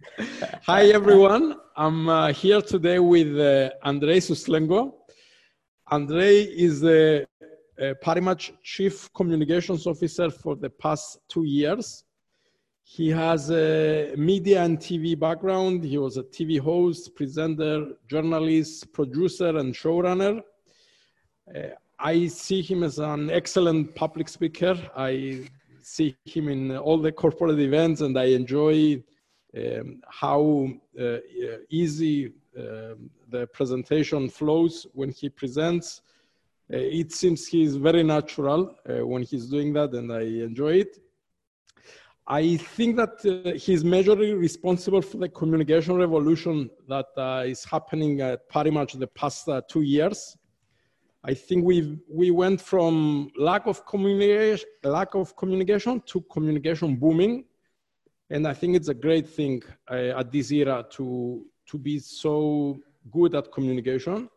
Hi, everyone. I'm here today with Andrei Suslengo. Andrei is the Parimatch Chief Communications Officer for the past 2 years. He has a media and TV background. He was a TV host, presenter, journalist, producer, and showrunner. I see him as an excellent public speaker. I see him in all the corporate events, and I enjoy how easy the presentation flows when he presents. It seems he's very natural when he's doing that, and I enjoy it. I think that he's majorly responsible for the communication revolution that is happening at Parimatch the past 2 years. I think we went from lack of communication to communication booming. And I think it's a great thing at this era to be so good at communication.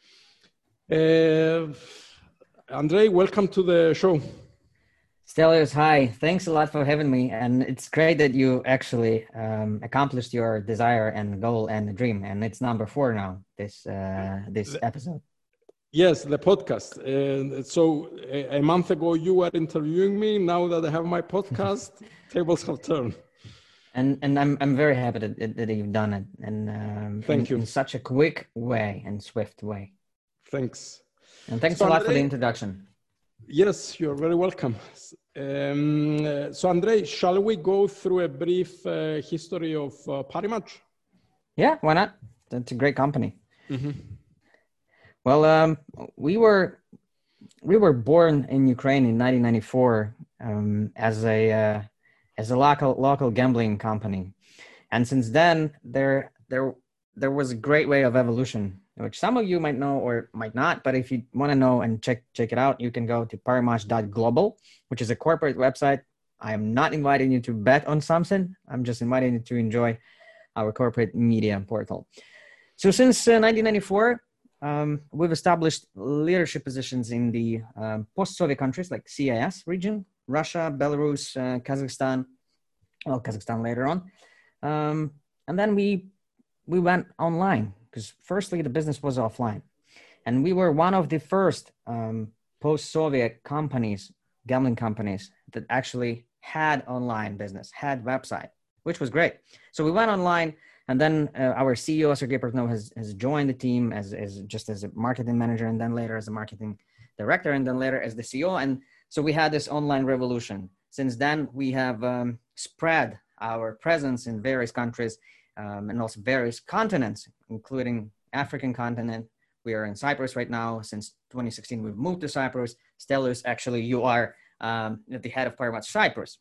Andrei, welcome to the show. Stelios, hi. Thanks a lot for having me. And it's great that you actually accomplished your desire and goal and dream. And it's number 4 now, this episode. Yes, the podcast. So a month ago, you were interviewing me. Now that I have my podcast, tables have turned. And I'm very happy that you've done it, and thank you in such a quick way and swift way. Thanks. And thanks a lot for the introduction. Yes, you're very welcome. So Andrei, shall we go through a brief history of Parimatch? Yeah, why not? That's a great company. Mm-hmm. Well, we were born in Ukraine in 1994 as a local gambling company, and since then there was a great way of evolution, which some of you might know or might not. But if you want to know and check it out, you can go to parimatch.global, which is a corporate website. I am not inviting you to bet on something. I'm just inviting you to enjoy our corporate media portal. So since 1994, we've established leadership positions in the post-Soviet countries like CIS region, Russia, Belarus, Kazakhstan, Kazakhstan later on. And then we went online because firstly, the business was offline. And we were one of the first post-Soviet companies, gambling companies, that actually had online business, had website, which was great. So we went online, and then our CEO, Sergey Portnov, has joined the team as a marketing manager, and then later as a marketing director, and then later as the CEO. And so we had this online revolution. Since then, we have spread our presence in various countries and also various continents, including African continent. We are in Cyprus right now. Since 2016, we've moved to Cyprus. Stelios, actually, you are at the head of Parimatch Cyprus.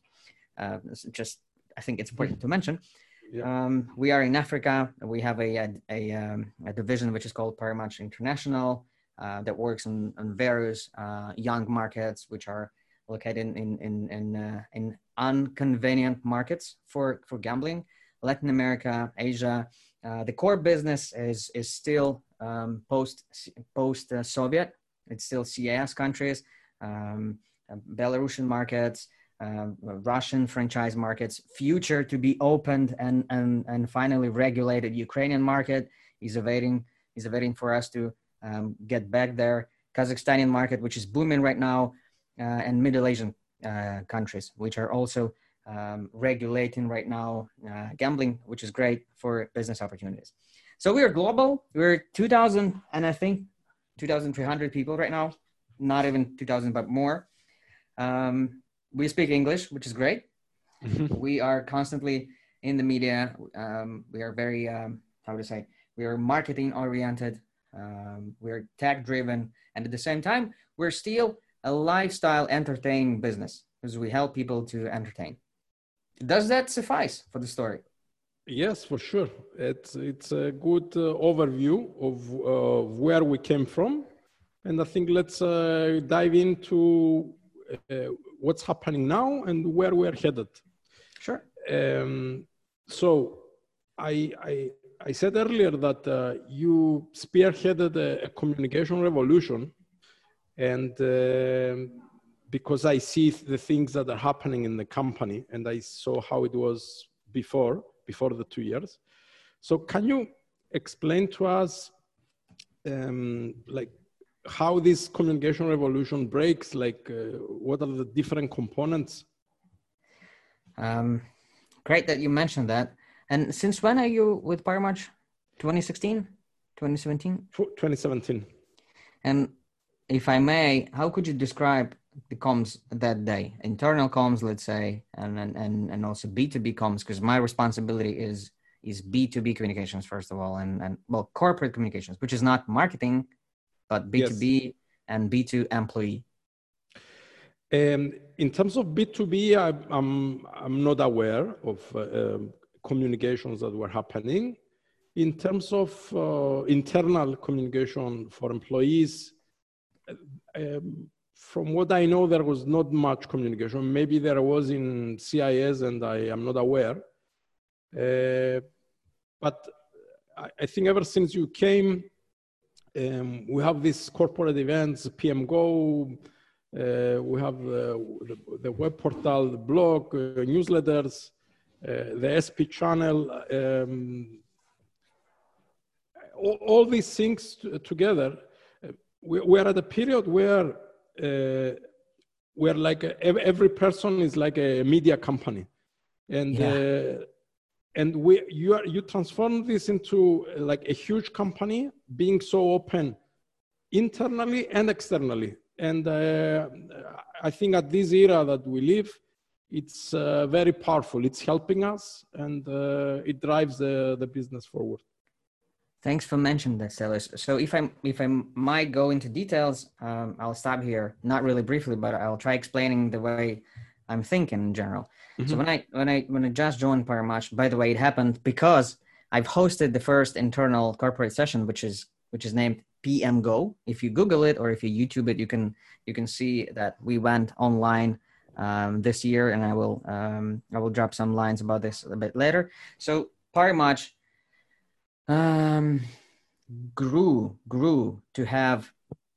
I think it's important to mention. Yeah. We are in Africa. We have a division which is called Parimatch International that works on various young markets, which are located in inconvenient markets for gambling. Latin America, Asia. The core business is still post-Soviet. It's still CIS countries, Belarusian markets, Russian franchise markets. Future to be opened and finally regulated Ukrainian market is awaiting for us to get back there. Kazakhstani market, which is booming right now, and Middle Asian countries, which are also regulating right now gambling, which is great for business opportunities. So we are global. We're 2,000 and I think 2,300 people right now, not even 2,000, but more. We speak English, which is great. We are constantly in the media. We are very, we are marketing oriented. We're tech driven. And at the same time, we're still a lifestyle entertaining business because we help people to entertain. Does that suffice for the story? Yes, for sure. It's a good overview of where we came from. And I think let's dive into what's happening now and where we're headed. Sure. So I said earlier that you spearheaded a communication revolution, and because I see the things that are happening in the company and I saw how it was before, before the 2 years. So can you explain to us like how this communication revolution breaks, like what are the different components? Great that you mentioned that. And since when are you with PowerMatch? 2016, 2017? 2017. And if I may, how could you describe the comms that day? Internal comms, let's say, and also B2B comms, because my responsibility is B2B communications, first of all, and well, corporate communications, which is not marketing, but B2B yes. and B2 employee. In terms of B2B, I'm not aware of communications that were happening. In terms of internal communication for employees, from what I know, there was not much communication. Maybe there was in CIS, and I am not aware. But I think ever since you came, we have these corporate events, PMGO, we have the web portal, the blog, newsletters, the SP channel, all these things together. We are at a period where we're like every person is like a media company, and you transform this into like a huge company being so open internally and externally. And I think at this era that we live, it's very powerful. It's helping us, and it drives the business forward. Thanks for mentioning that, Stelios. So if I might go into details, I'll stop here, not really briefly, but I'll try explaining the way I'm thinking in general. Mm-hmm. So when I just joined PowerMatch, by the way, it happened because I've hosted the first internal corporate session, which is named PMGO. If you Google it or if you YouTube it, you can see that we went online this year, and I will drop some lines about this a bit later. So PowerMatch grew to have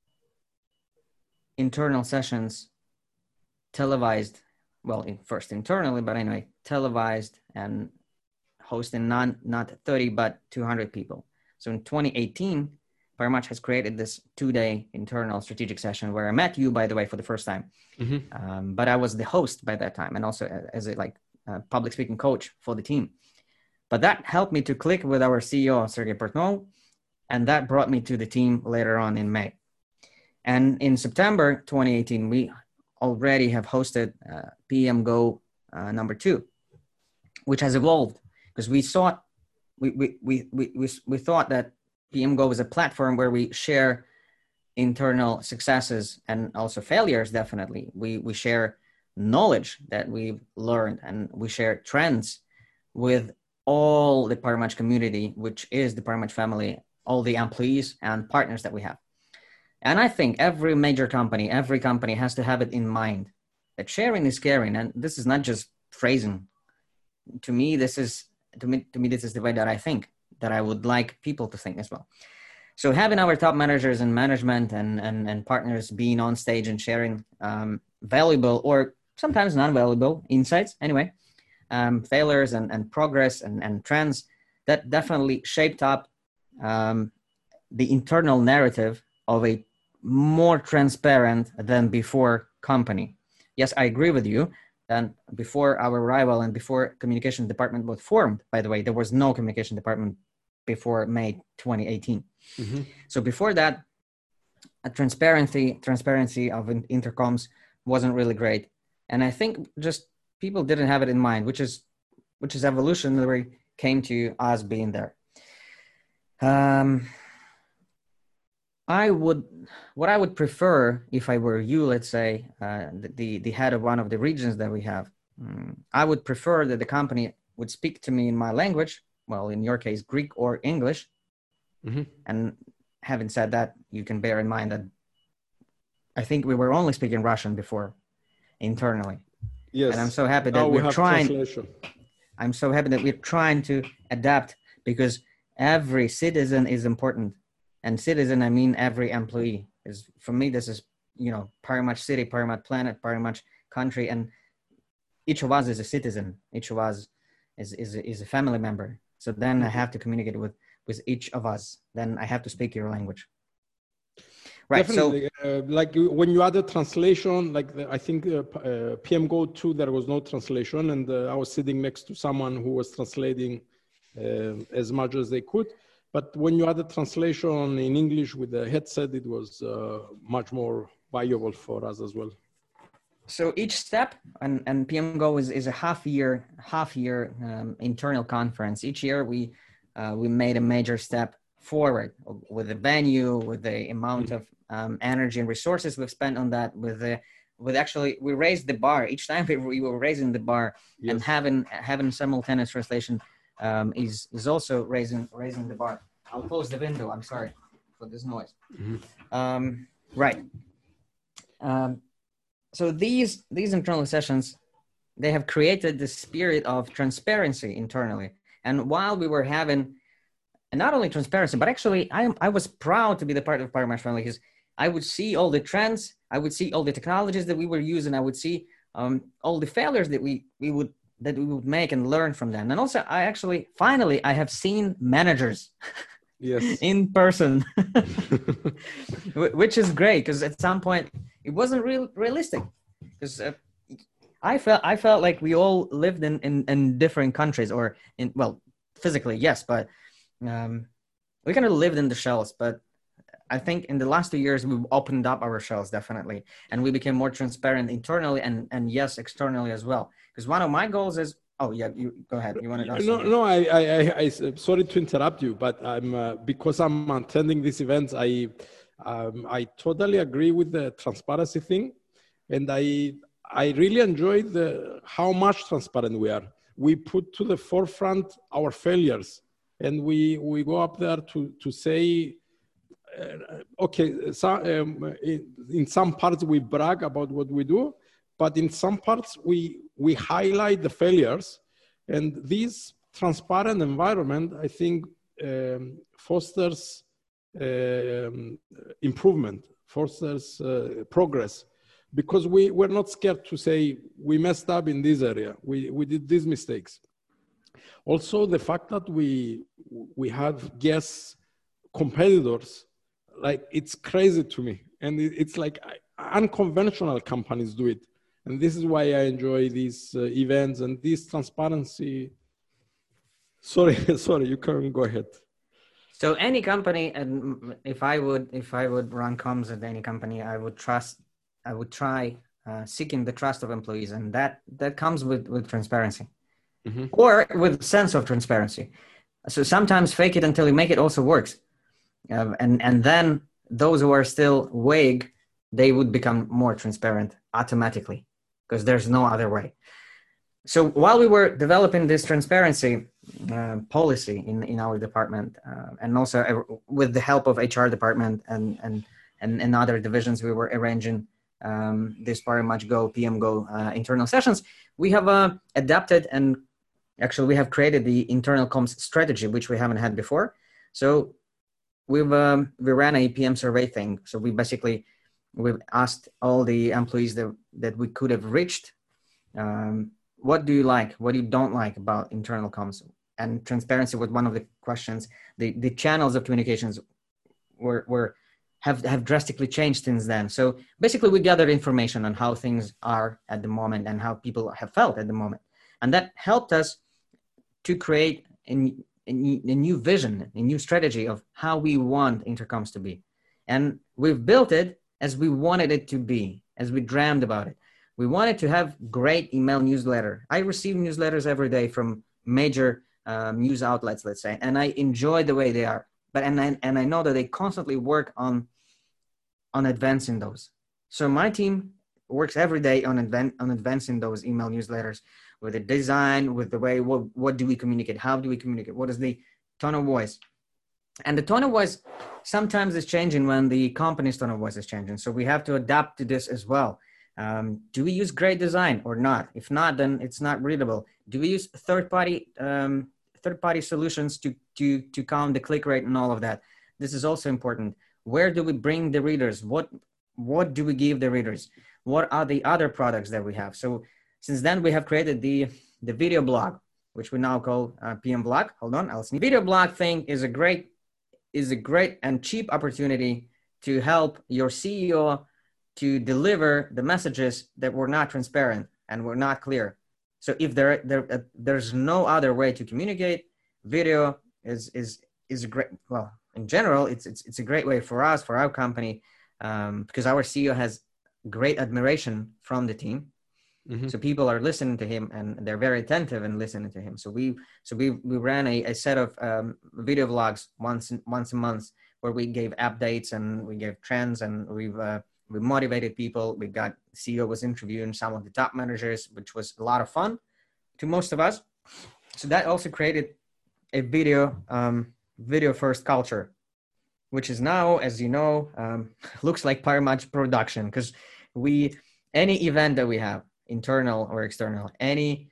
internal sessions televised, well, first internally, but anyway, televised and hosting not 30 but 200 people. So in 2018, PowerMatch has created this 2-day internal strategic session where I met you, by the way, for the first time. Mm-hmm. But I was the host by that time, and also as a public speaking coach for the team. But that helped me to click with our CEO, Sergey Portnov, and that brought me to the team later on in May. And in September 2018, we already have hosted PMGO number 2, which has evolved because we thought that PMGO is a platform where we share internal successes and also failures. Definitely, we share knowledge that we've learned, and we share trends with all the PowerMatch community, which is the PowerMatch family, all the employees and partners that we have. And I think every major company, every company has to have it in mind that sharing is caring. And this is not just phrasing. To me, this is the way that I think, that I would like people to think as well. So having our top managers and management and partners being on stage and sharing valuable or sometimes non-valuable insights, anyway, failures and progress and trends, that definitely shaped up the internal narrative of a more transparent than before company. Yes, I agree with you. And before our arrival and before communication department was formed, by the way, there was no communication department before May 2018. Mm-hmm. So before that, a transparency of intercoms wasn't really great. And I think just people didn't have it in mind, which is evolutionary, came to us being there. What I would prefer if I were you, let's say, the head of one of the regions that we have, I would prefer that the company would speak to me in my language, well, in your case, Greek or English. Mm-hmm. And having said that, you can bear in mind that I think we were only speaking Russian before internally. Yes. And I'm so happy that we're trying. I'm so happy that we're trying to adapt, because every citizen is important. And citizen, I mean every employee. Is for me, this is, PowerMatch city, PowerMatch planet, PowerMatch country, and each of us is a citizen. Each of us is a family member. So then I have to communicate with each of us. Then I have to speak your language. Right. Definitely. So, like when you add a translation, like I think PMGo 2, there was no translation, and I was sitting next to someone who was translating as much as they could. But when you add a translation in English with the headset, it was much more valuable for us as well. So each step, and PMGo is a half year internal conference. Each year we made a major step forward with the venue, with the amount of energy and resources we've spent on that, with actually we raised the bar each time we were raising the bar. Yes. And having simultaneous translation is also raising the bar. I'll close the window. I'm sorry for this noise. Mm-hmm. Right. So these internal sessions, they have created the spirit of transparency internally. And while we were having, and not only transparency, but actually I was proud to be the part of Parimatch family, because I would see all the trends, I would see all the technologies that we were using, I would see all the failures that we would make and learn from them. And also I have seen managers yes. in person, which is great, because at some point it wasn't realistic, because I felt like we all lived in different countries, or physically, yes, but we kind of lived in the shells. But I think in the last 2 years, we've opened up our shells, definitely. And we became more transparent internally and yes, externally as well. Because one of my goals is, oh yeah, you go ahead. You want to ask? No, I sorry to interrupt you, but because I'm attending these events, I totally agree with the transparency thing. And I really enjoy how much transparent we are. We put to the forefront our failures, and we go up there to say, okay, so, in some parts we brag about what we do, but in some parts we highlight the failures. And this transparent environment, I think, fosters improvement, fosters progress, because we're not scared to say we messed up in this area, we did these mistakes. Also, the fact that we have guest competitors, like, it's crazy to me. And it's like unconventional companies do it. And this is why I enjoy these events and this transparency. Sorry, you can go ahead. So any company, and if I would run comms at any company, I would try seeking the trust of employees, and that comes with transparency, mm-hmm. or with sense of transparency. So sometimes fake it until you make it also works. And then those who are still vague, they would become more transparent automatically, because there's no other way. So while we were developing this transparency policy in our department, and also with the help of HR department and other divisions, we were arranging this Parimatch Go, PMGo internal sessions. We have adapted, and actually we have created the internal comms strategy, which we haven't had before. So we ran a PM survey thing. So we've asked all the employees that we could have reached, what do you like, what you don't like about internal comms? And transparency was one of the questions. The channels of communications have drastically changed since then. So basically we gathered information on how things are at the moment and how people have felt at the moment. And that helped us to create a new vision, a new strategy of how we want intercoms to be. And we've built it as we wanted it to be, as we dreamed about it. We wanted to have great email newsletter. I receive newsletters every day from major news outlets, let's say, and I enjoy the way they are. But and I know that they constantly work on advancing those. So my team works every day on advancing those email newsletters, with the design, with the way, what do we communicate? How do we communicate? What is the tone of voice? And the tone of voice sometimes is changing when the company's tone of voice is changing. So we have to adapt to this as well. Do we use great design or not? If not, then it's not readable. Do we use third-party solutions to count the click rate and all of that? This is also important. Where do we bring the readers? What do we give the readers? What are the other products that we have? So since then, we have created the video blog, which we now call PM Blog. Hold on, I'll see. Video blog thing is a great and cheap opportunity to help your CEO to deliver the messages that were not transparent and were not clear. So if there's no other way to communicate, video is a great. Well, in general, it's a great way for us, for our company, because our CEO has great admiration from the team. Mm-hmm. So people are listening to him and they're very attentive and listening to him. So we ran a set of video vlogs once a month where we gave updates and we gave trends, and we motivated people. We got CEO was interviewing some of the top managers, which was a lot of fun to most of us. So that also created a video first culture, which is now, as you know, looks like Parimatch production, because any event that we have, internal or external, any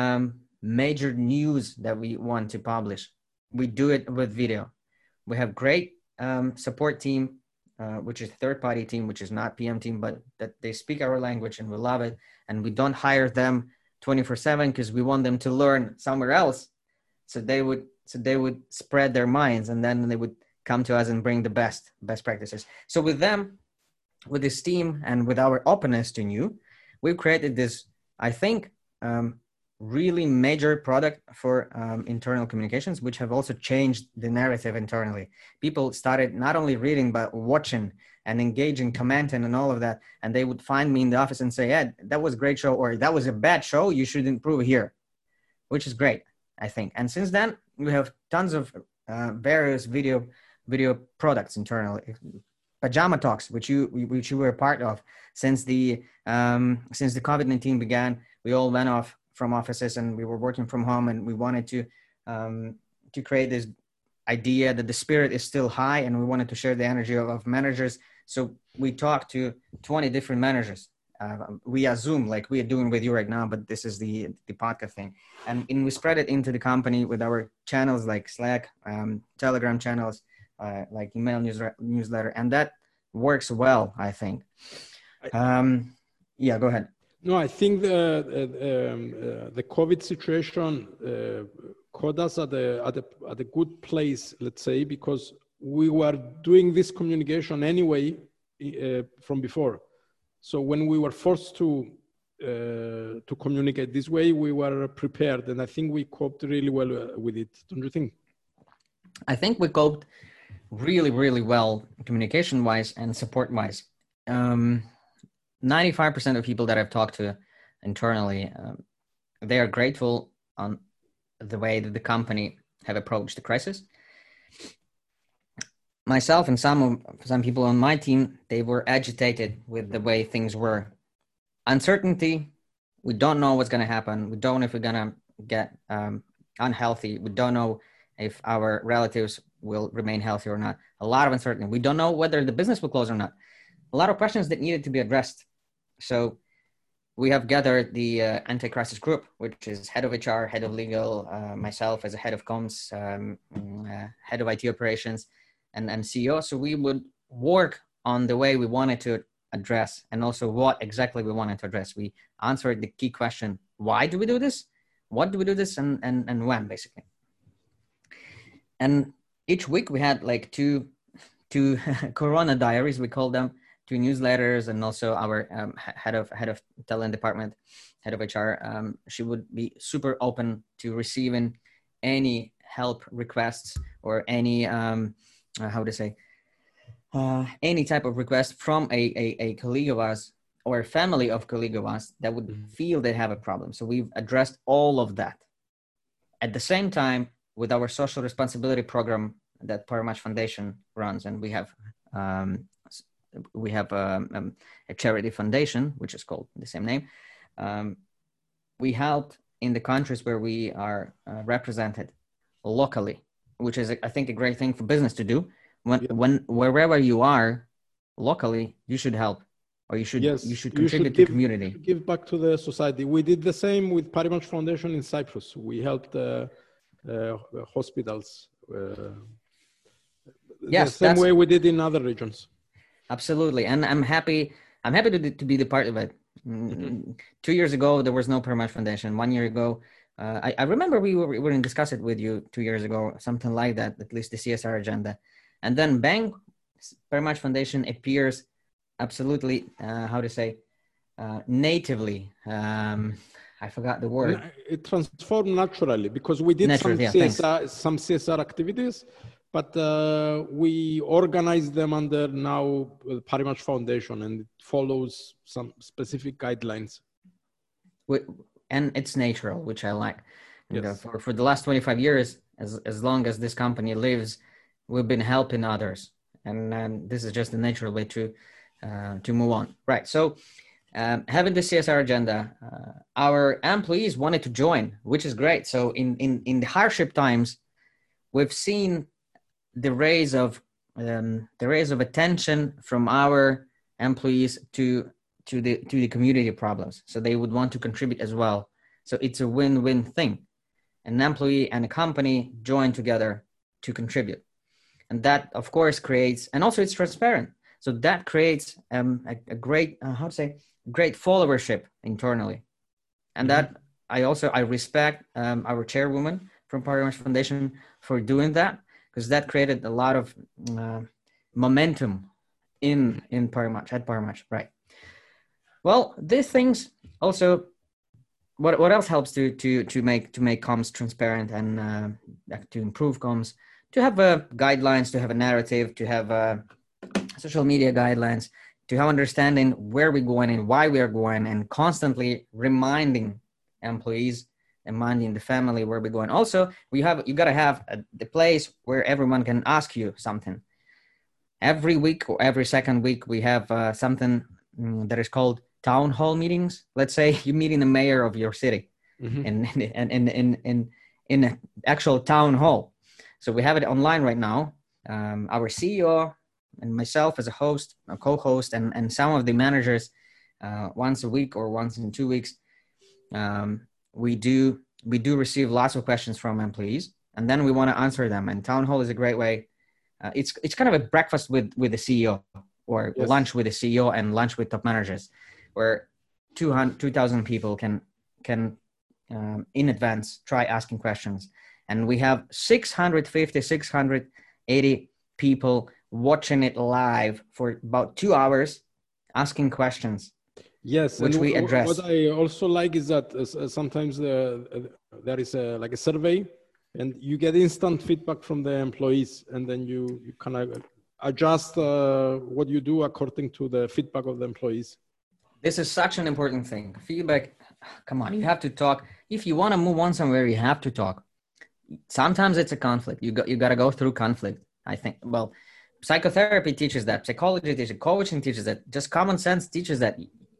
major news that we want to publish, we do it with video. We have great support team, which is third-party team, which is not PM team, but that they speak our language and we love it. And we don't hire them 24/7 because we want them to learn somewhere else. So they would spread their minds, and then they would come to us and bring the best practices. So with them, with this team, and with our openness to new, we've created this, I think, really major product for internal communications, which have also changed the narrative internally. People started not only reading, but watching and engaging, commenting and all of that. And they would find me in the office and say, yeah, that was a great show, or that was a bad show, you should improve here, which is great, I think. And since then, we have tons of various video products internally. Pajama Talks, which you were a part of. Since the COVID-19 began, we all went off from offices and we were working from home, and we wanted to create this idea that the spirit is still high, and we wanted to share the energy of managers. So we talked to 20 different managers via Zoom, like we are doing with you right now, but this is the podcast thing. And we spread it into the company with our channels like Slack, Telegram channels, like email newsletter, and that works well, I think. Yeah, go ahead. No, I think the COVID situation caught us at a good place, let's say, because we were doing this communication anyway from before. So when we were forced to communicate this way, we were prepared, and I think we coped really well with it. Don't you think? I think we coped really, really well communication-wise and support-wise. 95% of people that I've talked to internally, they are grateful on the way that the company have approached the crisis. Myself and some people on my team, they were agitated with the way things were. Uncertainty, we don't know what's going to happen. We don't know if we're going to get unhealthy. We don't know if our relatives will remain healthy or not. A lot of uncertainty. We don't know whether the business will close or not. A lot of questions that needed to be addressed. So we have gathered the anti-crisis group, which is head of HR, head of legal, myself as a head of comms, head of IT operations, and CEO. So we would work on the way we wanted to address, and also what exactly we wanted to address. We answered the key question: why do we do this? What do we do this, and when, basically. And each week we had like two Corona diaries, we call them, 2 newsletters, and also our head of talent department, head of HR. She would be super open to receiving any help requests or any any type of request from a colleague of us or a family of colleague of us that would feel they have a problem. So we've addressed all of that. At the same time, with our social responsibility program that Parimatch Foundation runs, and we have a charity foundation, which is called the same name. We help in the countries where we are represented locally, which is, I think, a great thing for business to do. Wherever you are locally, you should help, or you should contribute to the community. Give back to the society. We did the same with Parimatch Foundation in Cyprus. We helped hospitals. The same way we did in other regions. Absolutely, and I'm happy to be the part of it. 2 years ago, there was no Parimatch Foundation. 1 year ago, I remember we were in discuss it with you 2 years ago, something like that, at least the CSR agenda. And then bang, Parimatch Foundation appears absolutely, how to say, natively. I forgot the word. It transformed naturally because we did Naturally, some CSR activities, but we organize them under now Parimatch Foundation, and it follows some specific guidelines. And it's natural, which I like. Yes. For the last 25 years, as long as this company lives, we've been helping others, and this is just a natural way to move on. Right. So having the CSR agenda, our employees wanted to join, which is great. So in the hardship times, we've seen the raise of attention from our employees to the community problems. So they would want to contribute as well. So it's a win-win thing. An employee and a company join together to contribute. And that, of course, creates, and also it's transparent. So that creates a great, great followership internally. And that I respect our chairwoman from Parimatch Foundation for doing that, because that created a lot of momentum in Parimatch, at Parimatch, right? Well, these things also, what else helps to make comms transparent and to improve comms, to have guidelines, to have a narrative, to have social media guidelines, to have understanding where we're going and why we are going, and constantly reminding employees, reminding the family where we're going. Also, you got to have the place where everyone can ask you something. Every week or every second week, we have something that is called town hall meetings. Let's say you're meeting the mayor of your city in an actual town hall. So we have it online right now. Our CEO and myself as a host, a co-host, and some of the managers once a week or once in 2 weeks, we do receive lots of questions from employees, and then we want to answer them. And town hall is a great way. It's kind of a breakfast with the CEO, or yes, lunch with the CEO and lunch with top managers, where 2,000 people can in advance try asking questions. And we have 680 people watching it live for about 2 hours, asking questions. Yes, which we address. What I also like is that sometimes there is like a survey, and you get instant feedback from the employees, and then you kind of adjust what you do according to the feedback of the employees. This is such an important thing. Feedback, come on, you have to talk. If you want to move on somewhere, you have to talk. Sometimes it's a conflict. You got to go through conflict, I think. Well, psychotherapy teaches that. Psychology teaches, coaching teaches that. Just common sense teaches that.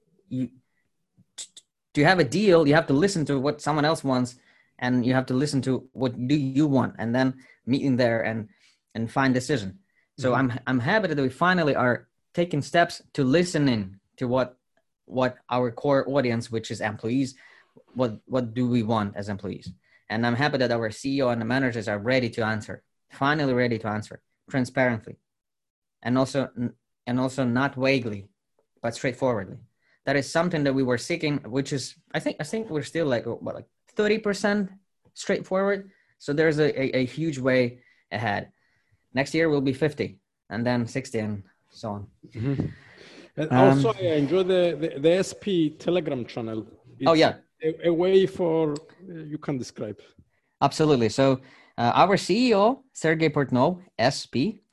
To have a deal, you have to listen to what someone else wants, and you have to listen to what do you want, and then meet in there and find decision. So I'm happy that we finally are taking steps to listening to what our core audience, which is employees, what do we want as employees. And I'm happy that our CEO and the managers are ready to answer, finally ready to answer transparently, and also not vaguely, but straightforwardly. That is something that we were seeking, which is, I think we're still like 30% straightforward. So there's a huge way ahead. Next year will be 50, and then 60, and so on. And also, I enjoy the SP Telegram channel. It's a way for, you can describe. Absolutely. So our CEO, Sergey Portnov, SP,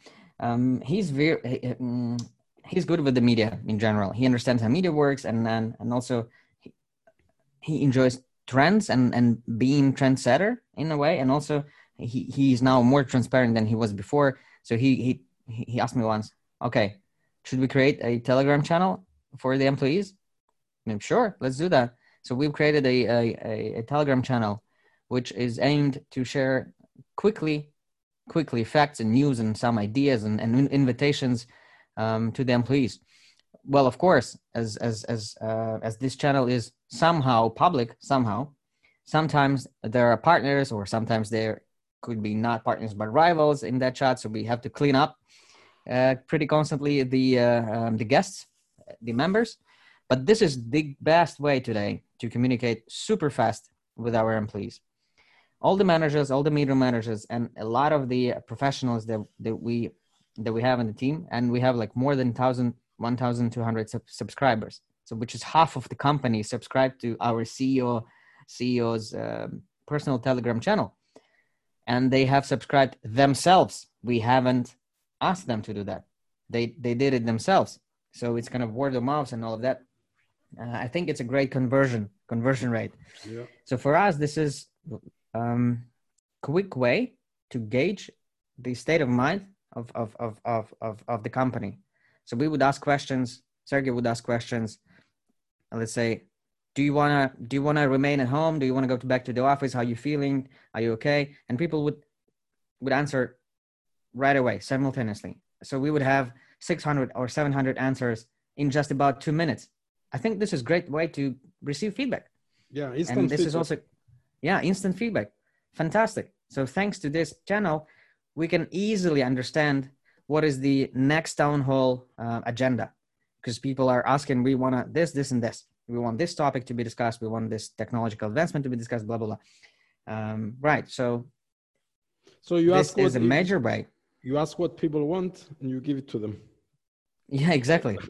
he's good with the media in general. He understands how media works, and also he enjoys trends and being trendsetter in a way. And also he's now more transparent than he was before. So he asked me once, okay, should we create a Telegram channel for the employees? I'm sure, let's do that. So we've created a Telegram channel, which is aimed to share quickly facts and news and some ideas and invitations to the employees. Well, of course, as this channel is somehow public, sometimes there are partners, or sometimes there could be not partners but rivals in that chat. So we have to clean up pretty constantly the guests, the members. But this is the best way today to communicate super fast with our employees. All the managers, all the middle managers, and a lot of the professionals that we have in the team, and we have like more than 1,200 subscribers. So, which is half of the company subscribed to our CEO's personal Telegram channel, and they have subscribed themselves. We haven't asked them to do that; they did it themselves. So it's kind of word of mouth and all of that. I think it's a great conversion rate. Yeah. So for us, this is quick way to gauge the state of mind of the company. So we would ask questions. Sergey would ask questions. Let's say, do you wanna remain at home? Do you wanna go back to the office? How are you feeling? Are you okay? And people would answer right away, simultaneously. So we would have 600 or 700 answers in just about 2 minutes. I think this is a great way to receive feedback. Yeah, and this feedback is also, instant feedback. Fantastic. So thanks to this channel, we can easily understand what is the next town hall agenda, because people are asking, we want this, and this. We want this topic to be discussed. We want this technological advancement to be discussed, blah, blah, blah. Right. So you this is a major way. You ask what people want and you give it to them. Yeah, exactly.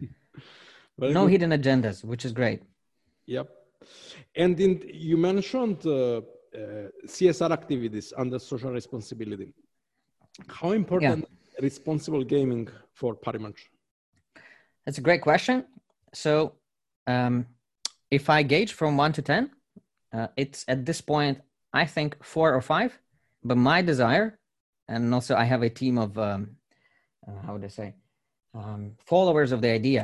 No hidden agendas, which is great. Yep. And you mentioned CSR activities under social responsibility. How important responsible gaming for Parimatch? That's a great question. So if I gauge from 1 to 10, it's at this point, I think 4 or 5. But my desire, and also I have a team of, how would I say, followers of the idea,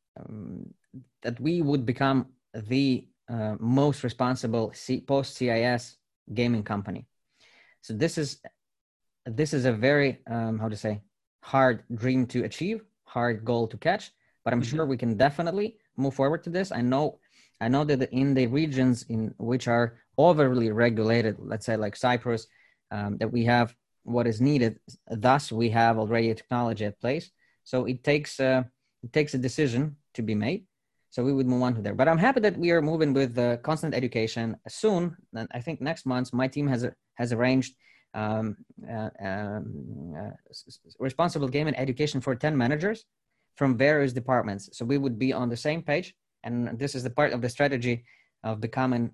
that we would become the most responsible post-CIS gaming company. So this is a very, how to say, hard dream to achieve, hard goal to catch, but I'm sure we can definitely move forward to this. I know that in the regions in which are overly regulated, let's say like Cyprus, that we have what is needed. Thus, we have already a technology at place. So it takes a decision to be made. So we would move on to there. But I'm happy that we are moving with constant education soon. And I think next month, my team has arranged responsible gaming education for 10 managers from various departments. So we would be on the same page. And this is the part of the strategy of becoming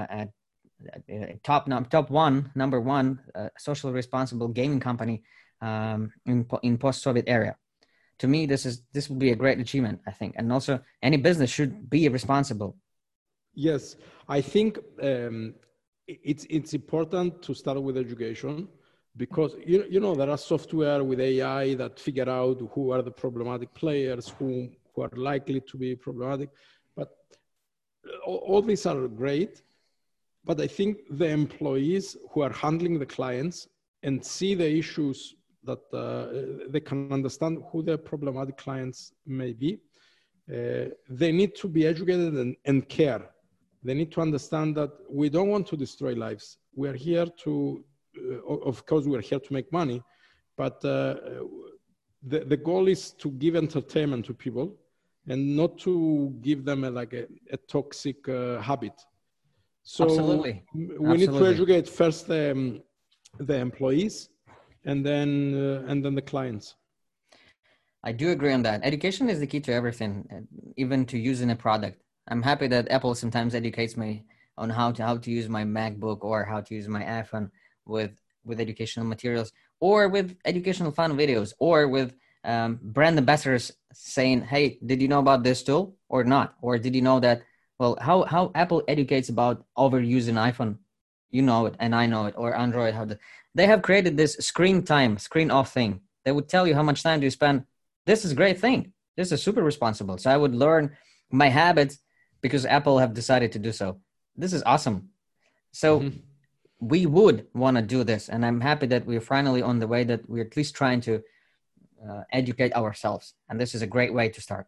number one social responsible gaming company in post-Soviet area. To me, this would be a great achievement, I think. And also any business should be responsible. Yes, I think it's important to start with education, because you know there are software with AI that figure out who are the problematic players, who are likely to be problematic. But all these are great. But I think the employees who are handling the clients and see the issues that they can understand who the problematic clients may be, they need to be educated and care. They need to understand that we don't want to destroy lives. We are here to, of course, we are here to make money, but the goal is to give entertainment to people and not to give them a toxic habit. So Absolutely. We need to educate first the employees and then the clients. I do agree on that. Education is the key to everything, even to using a product. I'm happy that Apple sometimes educates me on how to use my MacBook or how to use my iPhone with educational materials, or with educational fun videos, or with brand ambassadors saying, hey, did you know about this tool or not? Or did you know that, well, how Apple educates about overusing iPhone? You know it, and I know it, or Android. They have created this screen off thing. They would tell you how much time do you spend. This is a great thing. This is super responsible. So I would learn my habits because Apple have decided to do so. This is awesome. So we would want to do this. And I'm happy that we're finally on the way that we're at least trying to educate ourselves. And this is a great way to start.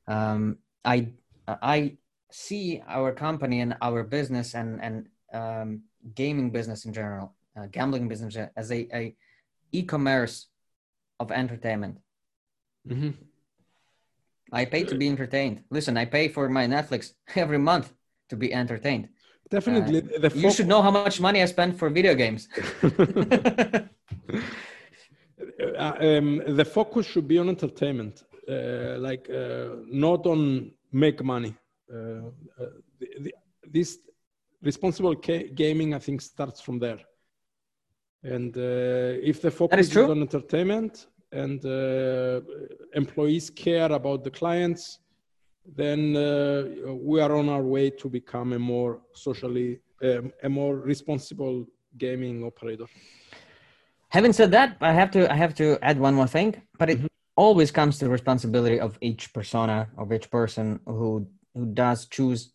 I see our company and our business and gaming business in general, gambling business as a e-commerce of entertainment. I pay to be entertained. Listen, I pay for my Netflix every month to be entertained. Definitely. You should know how much money I spent for video games. The focus should be on entertainment, not on make money. This responsible gaming, I think, starts from there. And if the focus is on entertainment and employees care about the clients, then we are on our way to become a more socially, a more responsible gaming operator. Having said that, I have to add one more thing, but it always comes to the responsibility of each persona, of each person who does choose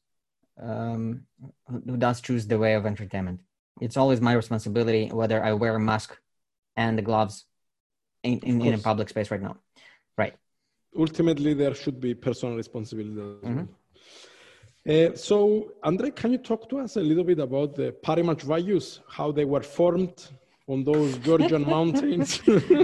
the way of entertainment. It's always my responsibility whether I wear a mask and the gloves in a public space right now. Right. Ultimately, there should be personal responsibility. So, Andre, can you talk to us a little bit about the Parimatch values, how they were formed on those Georgian mountains?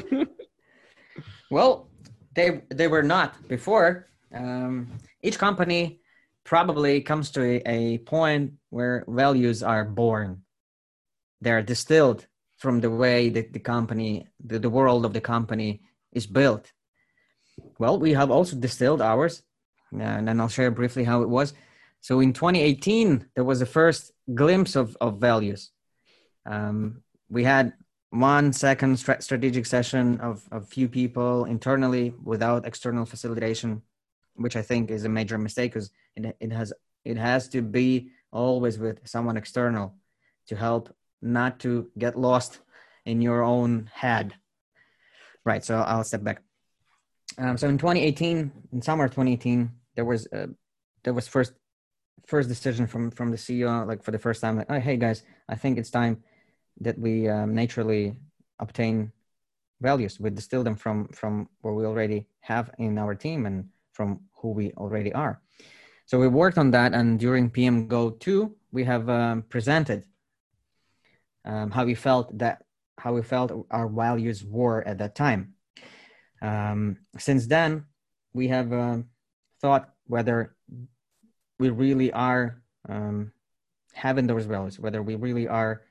Well, they were not before. Each company probably comes to a point where values are born. They're distilled from the way that the company, the world of the company is built. Well, we have also distilled ours, and then I'll share briefly how it was. So in 2018, there was the first glimpse of values. We had 1 second strategic session of a few people internally without external facilitation, which I think is a major mistake because it has to be always with someone external to help not to get lost in your own head. Right. So I'll step back. So in 2018, in summer 2018, there was first decision from the CEO, like for the first time, like, oh, hey guys, I think it's time that we naturally obtain values. We distill them from what we already have in our team and from who we already are. So we worked on that, and during PM Go 2, we have presented how we felt our values were at that time. Since then, we have thought whether we really are having those values, whether we really are,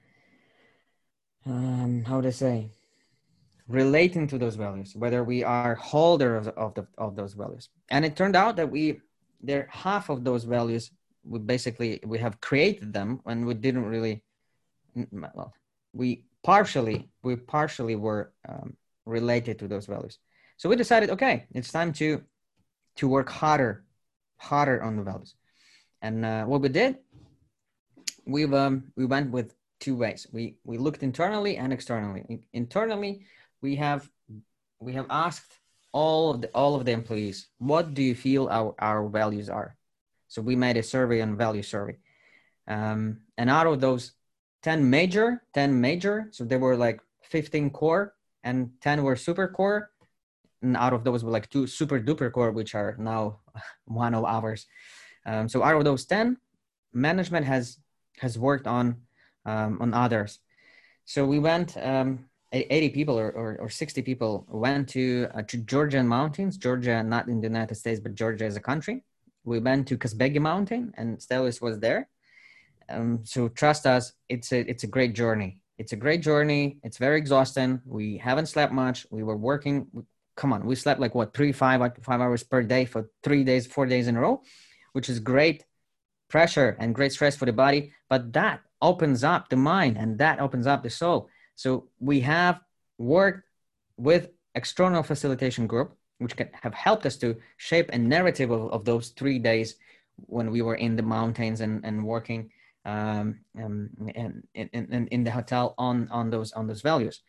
relating to those values, whether we are holders of those values. And it turned out that half of those values, we have created them, and we didn't really, well, we partially were related to those values. So we decided, okay, it's time to work harder on the values. And what we did, we went with 2 ways. We looked internally and externally. Internally, we have asked all of the employees, what do you feel our values are? So we made a survey on value survey. And out of those 10 major, so there were like 15 core and 10 were super core. And out of those were like 2 super duper core, which are now one of ours. So out of those 10, management has worked on others. So we went, 80 people or 60 people went to Georgian mountains. Georgia, not in the United States, but Georgia as a country. We went to Kazbegi Mountain, and Stelis was there. So trust us, it's a great journey. It's a great journey. It's very exhausting. We haven't slept much. We were working. Come on, we slept like what, 5 hours per day for 3 days, 4 days in a row, which is great pressure and great stress for the body. But that opens up the mind and that opens up the soul. So we have worked with external facilitation group, which have helped us to shape a narrative of those 3 days when we were in the mountains and working and in the hotel on those values.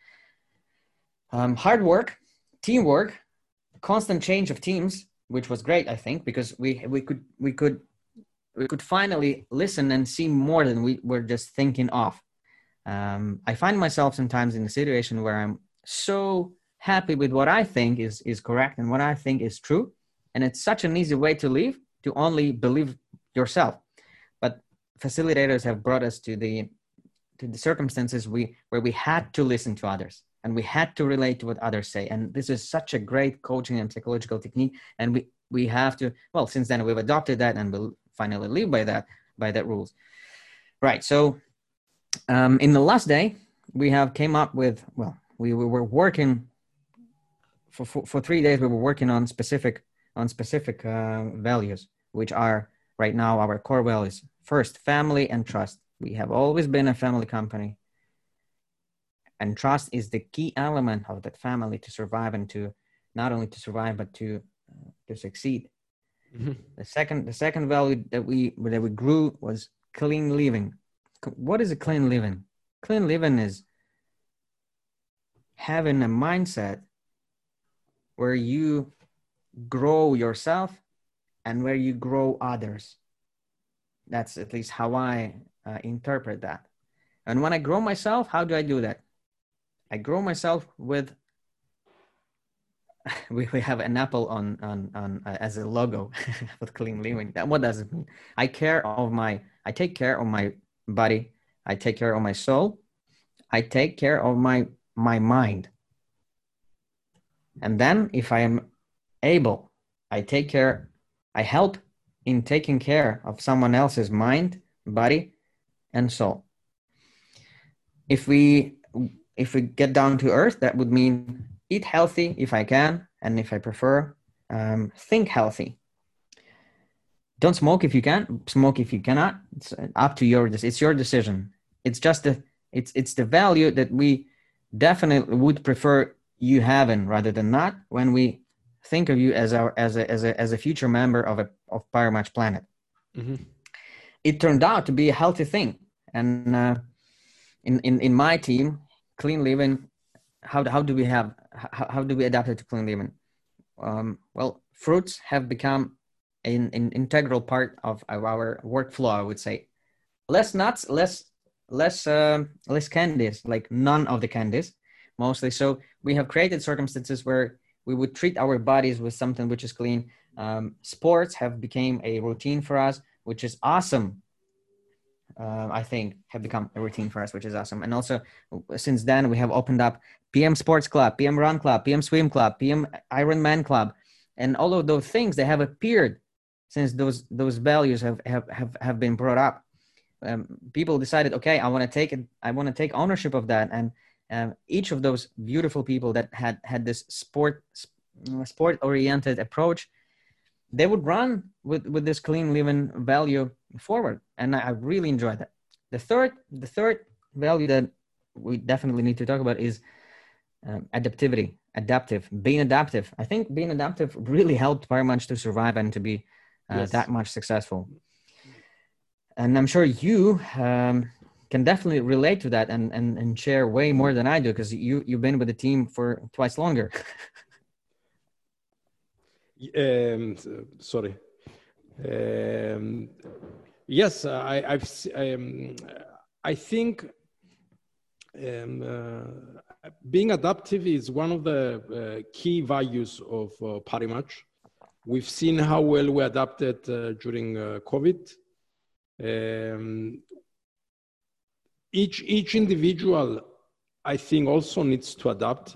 Hard work, teamwork, constant change of teams, which was great, I think, because we could finally listen and see more than we were just thinking of. I find myself sometimes in a situation where I'm so happy with what I think is correct and what I think is true. And it's such an easy way to live, to only believe yourself. But facilitators have brought us to the circumstances where we had to listen to others and we had to relate to what others say. And this is such a great coaching and psychological technique. And we have to, well, since then we've adopted that and we'll finally live by that rules. Right. So in the last day, we have came up with, well, we were working for 3 days. We were working on specific values, which are right now our core values. First, family and trust. We have always been a family company, and trust is the key element of that family to survive, and to not only to survive but to succeed. Mm-hmm. The second value that we grew was clean living. What is a clean living? Clean living is having a mindset where you grow yourself and where you grow others. That's at least how I interpret that. And when I grow myself, how do I do that? I grow myself with, we have an apple on as a logo with clean living. What does it mean? I take care of my body. I take care of my soul. I take care of my mind. And then if I am able, I help in taking care of someone else's mind, body, and soul. If we get down to earth, that would mean eat healthy if I can, and if I prefer, think healthy. Don't smoke if you can, smoke if you cannot. It's up to it's your decision. It's just it's the value that we definitely would prefer you having rather than not when we think of you as a future member of Pyromatch Planet. Mm-hmm. It turned out to be a healthy thing, and in my team, clean living. How do we adapt it to clean living? Well, fruits have become an integral part of our workflow. I would say less nuts, less candies, like none of the candies, mostly. So we have created circumstances where we would treat our bodies with something which is clean. Sports have become a routine for us, which is awesome. I think have become a routine for us, which is awesome. And also since then we have opened up PM Sports Club, PM Run Club, PM Swim Club, PM Ironman Club, and all of those things, they have appeared since those values have been brought up. People decided, okay, I want to take ownership of that, and each of those beautiful people that had this sport oriented approach, they would run with this clean living value forward, and I really enjoyed that. The third value that we definitely need to talk about is being adaptive. I think being adaptive really helped Pyromatch to survive and to be that much successful. And I'm sure you can definitely relate to that and share way more than I do, because you've been with the team for twice longer. Sorry. Yes, I think being adaptive is one of the key values of Pyromatch. We've seen how well we adapted during COVID. Each individual, I think, also needs to adapt.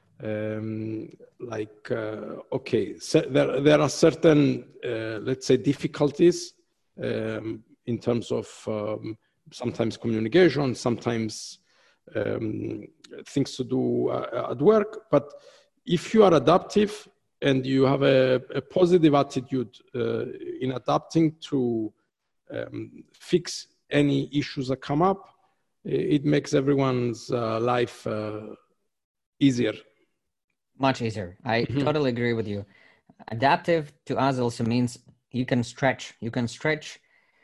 Okay, so there are certain, let's say, difficulties in terms of sometimes communication, sometimes things to do at work. But if you are adaptive and you have a positive attitude in adapting to fix any issues that come up, it makes everyone's life easier. Much easier. I totally agree with you. Adaptive to us also means you can stretch. You can stretch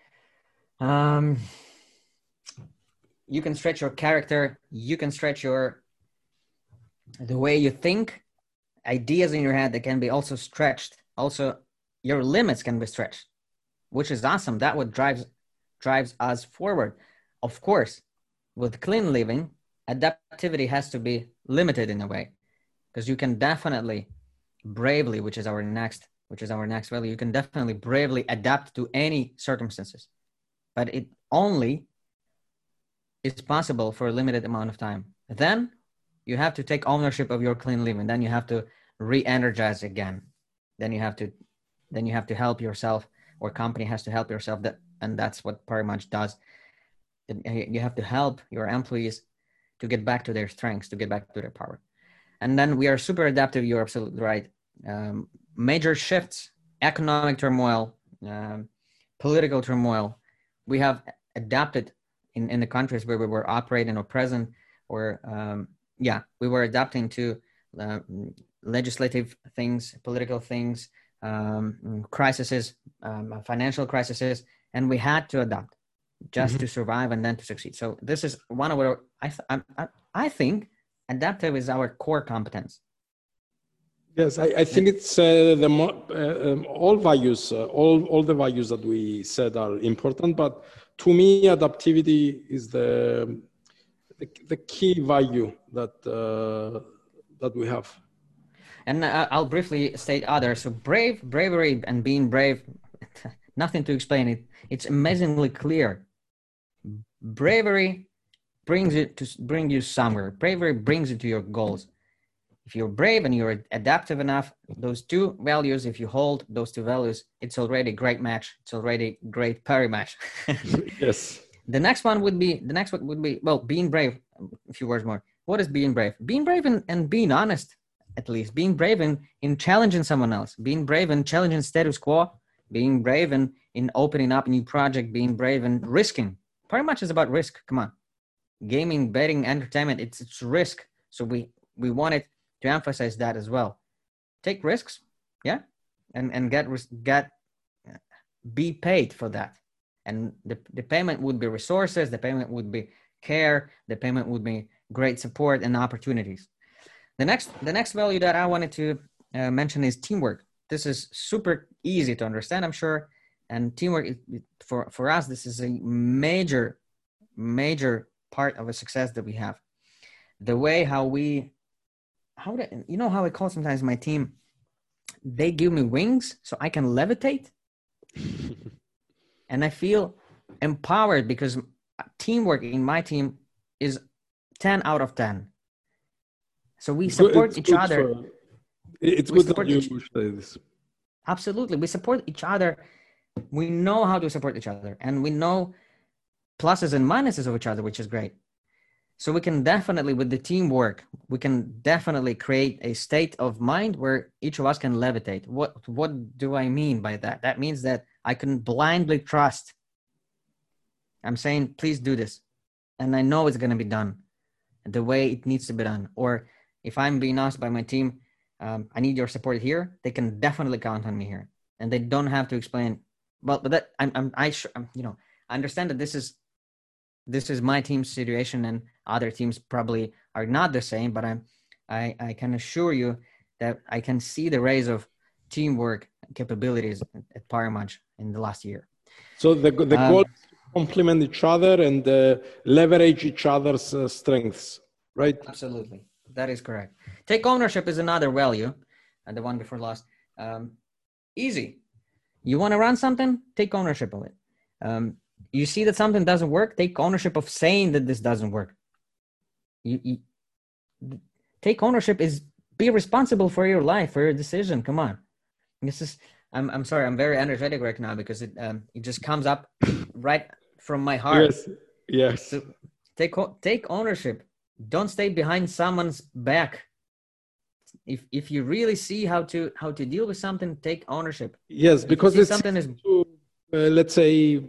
your character. You can stretch the way you think. Ideas in your head that can be also stretched. Also, your limits can be stretched, which is awesome. That what drives us forward. Of course, with clean living, adaptivity has to be limited in a way, because you can definitely bravely, which is our next value, you can definitely bravely adapt to any circumstances, but it only is possible for a limited amount of time. Then you have to take ownership of your clean living. Then you have to re-energize again. Then you have to help yourself, or company has to help yourself. And that's what Pyromatch does. You have to help your employees to get back to their strengths, to get back to their power. And then we are super adaptive. You're absolutely right. Major shifts, economic turmoil, political turmoil. We have adapted in the countries where we were operating or present, or we were adapting to legislative things, political things, crises, financial crises, and we had to adapt just to survive and then to succeed. So this is one of our, I think adaptive is our core competence. Yes, I think it's all values, all the values that we said are important, but to me, adaptivity is the key value that we have. And I'll briefly state others. So bravery and being brave, nothing to explain it. It's amazingly clear. Bravery brings you somewhere. Bravery brings you to your goals. If you're brave and you're adaptive enough, those two values, if you hold those two values, it's already a great match. It's already a great pairing match. Yes. The next one would be, well, being brave. A few words more. What is being brave? Being brave and being honest, at least. Being brave in challenging someone else. Being brave in challenging status quo. Being brave in opening up a new project. Being brave and risking. Pretty much is about risk. Come on. Gaming, betting, entertainment, it's risk. So we wanted to emphasize that as well. Take risks, yeah, and be paid for that. And the payment would be resources, the payment would be care, the payment would be great support and opportunities. The next value that I wanted to mention is teamwork. This is super easy to understand, I'm sure. And teamwork, for us, this is a major part of a success that we have. The way how I call sometimes my team, they give me wings so I can levitate. And I feel empowered because teamwork in my team is 10 out of 10. So we support each other. It's good that you say this. Absolutely. We support each other. We know how to support each other, and we know pluses and minuses of each other, which is great. So we can definitely, with the teamwork, we can definitely create a state of mind where each of us can levitate. What do I mean by that? That means that I can blindly trust. I'm saying, please do this. And I know it's going to be done the way it needs to be done. Or if I'm being asked by my team, I need your support here, they can definitely count on me here. And they don't have to explain. But that I understand that this is my team's situation, and other teams probably are not the same, but I can assure you that I can see the rise of teamwork capabilities at Parimatch in the last year. So the goal is to complement each other and leverage each other's strengths, right? Absolutely. That is correct. Take ownership is another value, and the one before last. Easy. You want to run something? Take ownership of it. You see that something doesn't work, take ownership of saying that this doesn't work. You take ownership is be responsible for your life, for your decision. Come on. This is, I'm sorry, I'm very energetic right now because it just comes up right from my heart. Yes. So take ownership. Don't stay behind someone's back. If you really see how to deal with something, take ownership. Yes, because it's something is let's say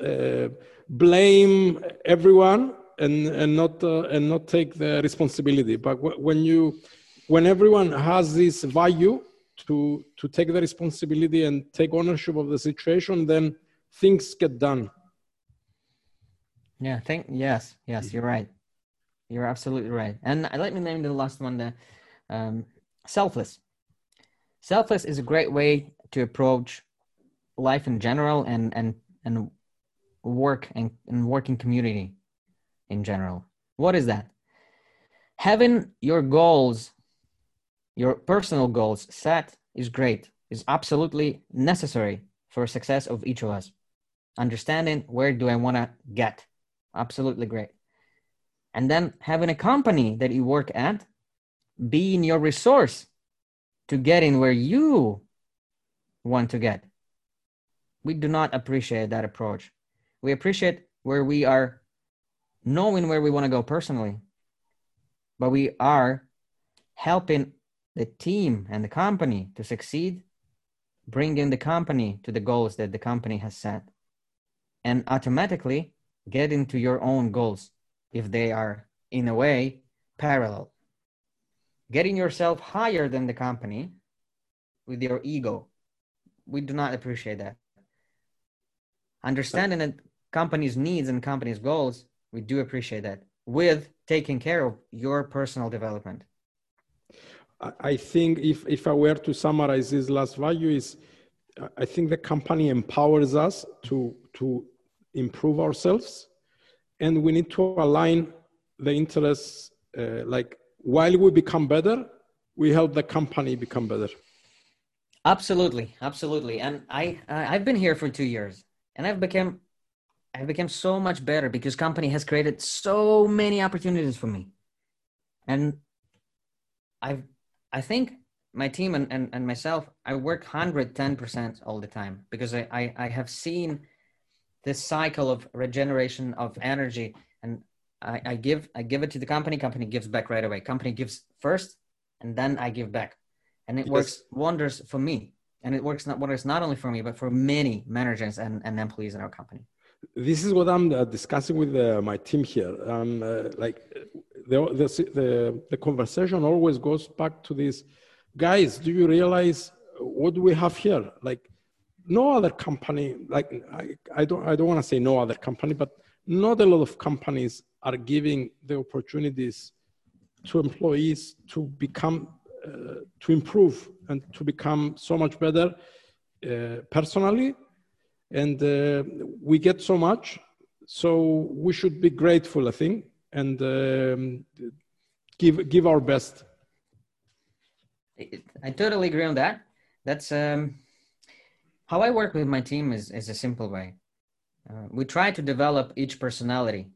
blame everyone and not take the responsibility. But when everyone has this value to take the responsibility and take ownership of the situation, then things get done. Yeah, yes, you're right. You're absolutely right. And let me name the last one, the selfless. Selfless is a great way to approach life in general and work and working community in general. What is that? Having your goals, your personal goals set is great, is absolutely necessary for success of each of us. Understanding where do I want to get, absolutely great. And then having a company that you work at being your resource to getting where you want to get. We do not appreciate that approach. We appreciate where we are knowing where we want to go personally, but we are helping the team and the company to succeed, bringing the company to the goals that the company has set, and automatically getting to your own goals if they are, in a way, parallel. Getting yourself higher than the company with your ego. We do not appreciate that. Understanding that companies' needs and companies' goals, we do appreciate that, with taking care of your personal development. I think if I were to summarize this last value is, I think the company empowers us to improve ourselves, and we need to align the interests, like while we become better, we help the company become better. Absolutely, absolutely. And I've been here for 2 years, and I've become so much better because company has created so many opportunities for me. And I think my team and myself, I work 110% all the time because I have seen this cycle of regeneration of energy, and I give it to the company gives back right away. Company gives first, and then I give back. And it works wonders for me. And it works not only for me, but for many managers and employees in our company. This is what I'm discussing with my team here. Like the conversation always goes back to this. Guys, do you realize what we have here? Like no other company, like I don't want to say no other company, but not a lot of companies are giving the opportunities to employees to become, to improve and to become so much better personally. And we get so much, so we should be grateful, I think, and give our best. I totally agree on that. That's how I work with my team is a simple way. We try to develop each personality.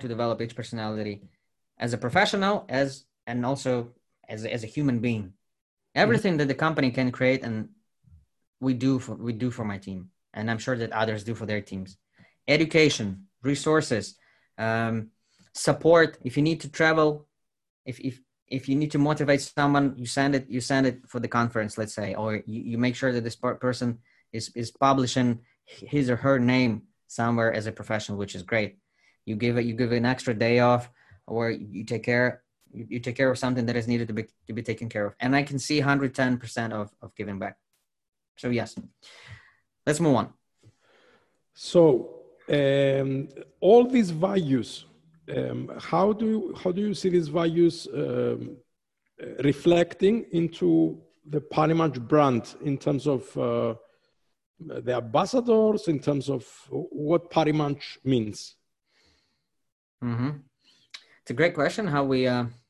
As a professional, and also as a human being. Everything that the company can create, and we do for my team, and I'm sure that others do for their teams. Education, resources, support. If you need to travel, if you need to motivate someone, you send it for the conference, let's say, or you make sure that this person is publishing his or her name somewhere as a professional, which is great. You give an extra day off, or you take care of something that is needed to be taken care of. And I can see 110% of giving back. So yes, let's move on. So all these values, how do you see these values reflecting into the Parimatch brand in terms of the ambassadors, in terms of what Parimatch means? Mm-hmm. It's a great question. How we,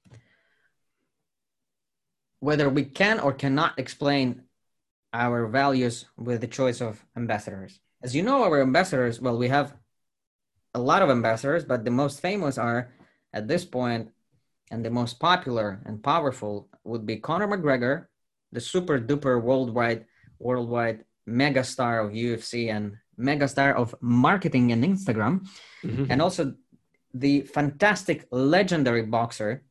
whether we can or cannot explain our values with the choice of ambassadors. As you know, our ambassadors, well, we have a lot of ambassadors, but the most famous are at this point, and the most popular and powerful would be Conor McGregor, the super duper worldwide megastar of UFC and megastar of marketing and Instagram, and also the fantastic legendary boxer,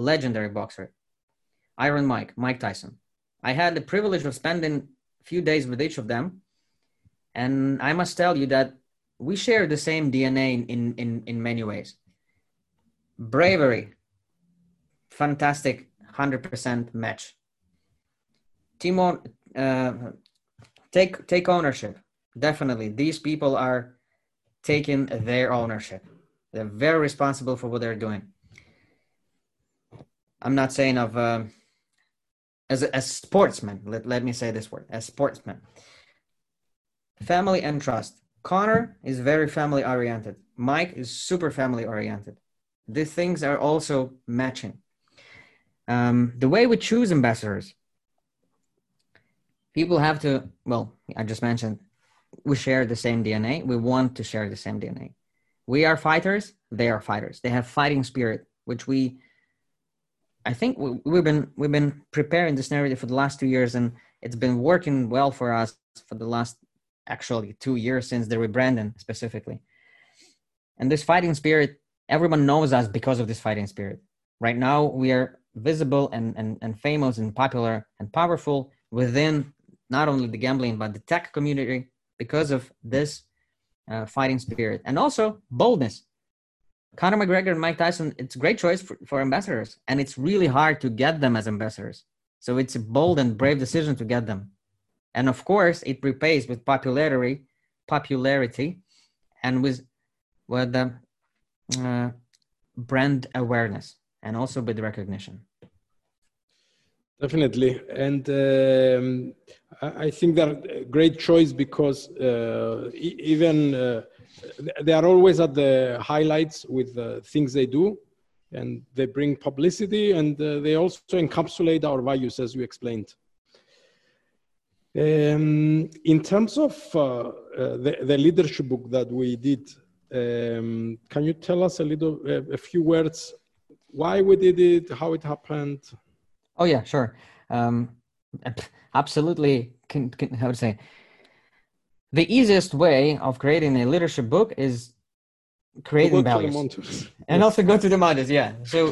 Iron Mike Tyson. I had the privilege of spending a few days with each of them, and I must tell you that we share the same DNA in many ways. Bravery, fantastic, 100% match. Timon, take ownership. Definitely, these people are taking their ownership. They're very responsible for what they're doing. I'm not saying of as sportsmen. Let me say this word, as sportsmen. Family and trust. Conor is very family oriented. Mike is super family oriented. These things are also matching. The way we choose ambassadors, people have to, well, I just mentioned, we share the same DNA. We want to share the same DNA. We are fighters. They are fighters. They have fighting spirit, which I think we've been preparing this narrative for the last 2 years, and it's been working well for us for the last actually 2 years since the rebranding specifically. And this fighting spirit everyone knows us because of this fighting spirit. Right now, we are visible and famous and popular and powerful within not only the gambling, but the tech community because of this fighting spirit. And also boldness. Conor McGregor and Mike Tyson, it's a great choice for ambassadors. And it's really hard to get them as ambassadors. So it's a bold and brave decision to get them. And of course, it repays with popularity and with the brand awareness and also with recognition. Definitely. And I think they're a great choice because even they are always at the highlights with things they do, and they bring publicity, and they also encapsulate our values, as you explained. In terms of the leadership book that we did, can you tell us a few words why we did it, how it happened? Oh yeah, sure. Absolutely. How to say? The easiest way of creating a leadership book is creating values, and also go to the mountains. Yeah. So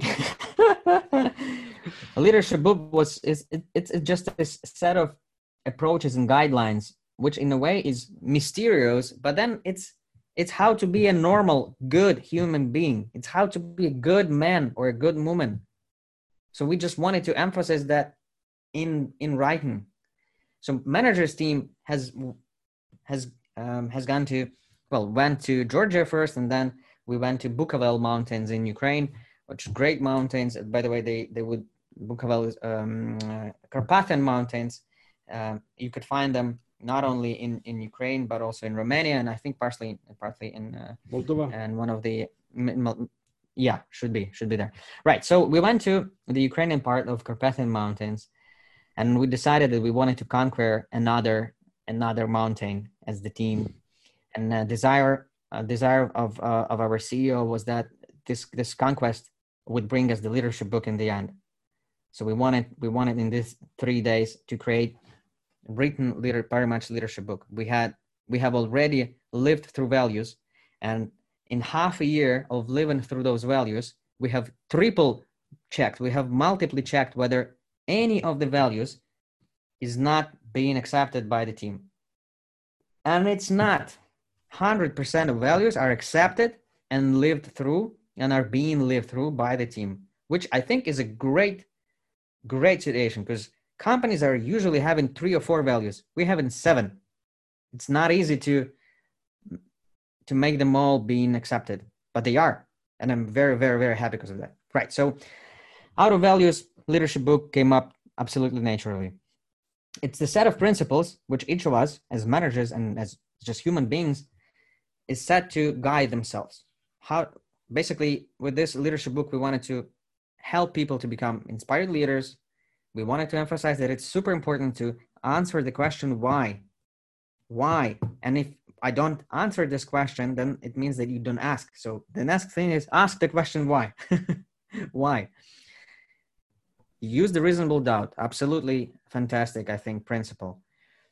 a leadership book it's just a set of approaches and guidelines, which in a way is mysterious, but then it's how to be a normal, good human being. It's how to be a good man or a good woman. So we just wanted to emphasize that in writing. So manager's team went to Georgia first, and then we went to Bukovel Mountains in Ukraine, which are great mountains. By the way, Bukovel is Carpathian Mountains. You could find them not only in Ukraine but also in Romania, and I think partly in Moldova, and one of the should be there. Right. So we went to the Ukrainian part of Carpathian Mountains, and we decided that we wanted to conquer another mountain as the team. And desire of our CEO was that this conquest would bring us the leadership book in the end. So we wanted in these 3 days to create written Parimatch leadership book. We have already lived through values, and in half a year of living through those values, we have triple checked, we have multiply checked whether any of the values is not being accepted by the team. And it's not. 100% of values are accepted and lived through and are being lived through by the team, which I think is a great situation, because companies are usually having 3 or 4 values. We have 7. It's not easy to make them all being accepted, but they are. And I'm very, very, very happy because of that. Right. So out of values, leadership book came up absolutely naturally. It's the set of principles which each of us as managers and as just human beings is set to guide themselves. Basically, with this leadership book, we wanted to help people to become inspired leaders. We wanted to emphasize that it's super important to answer the question, why? Why? And if I don't answer this question, then it means that you don't ask. So the next thing is ask the question, why? Why? Use the reasonable doubt. Absolutely fantastic, I think, principle.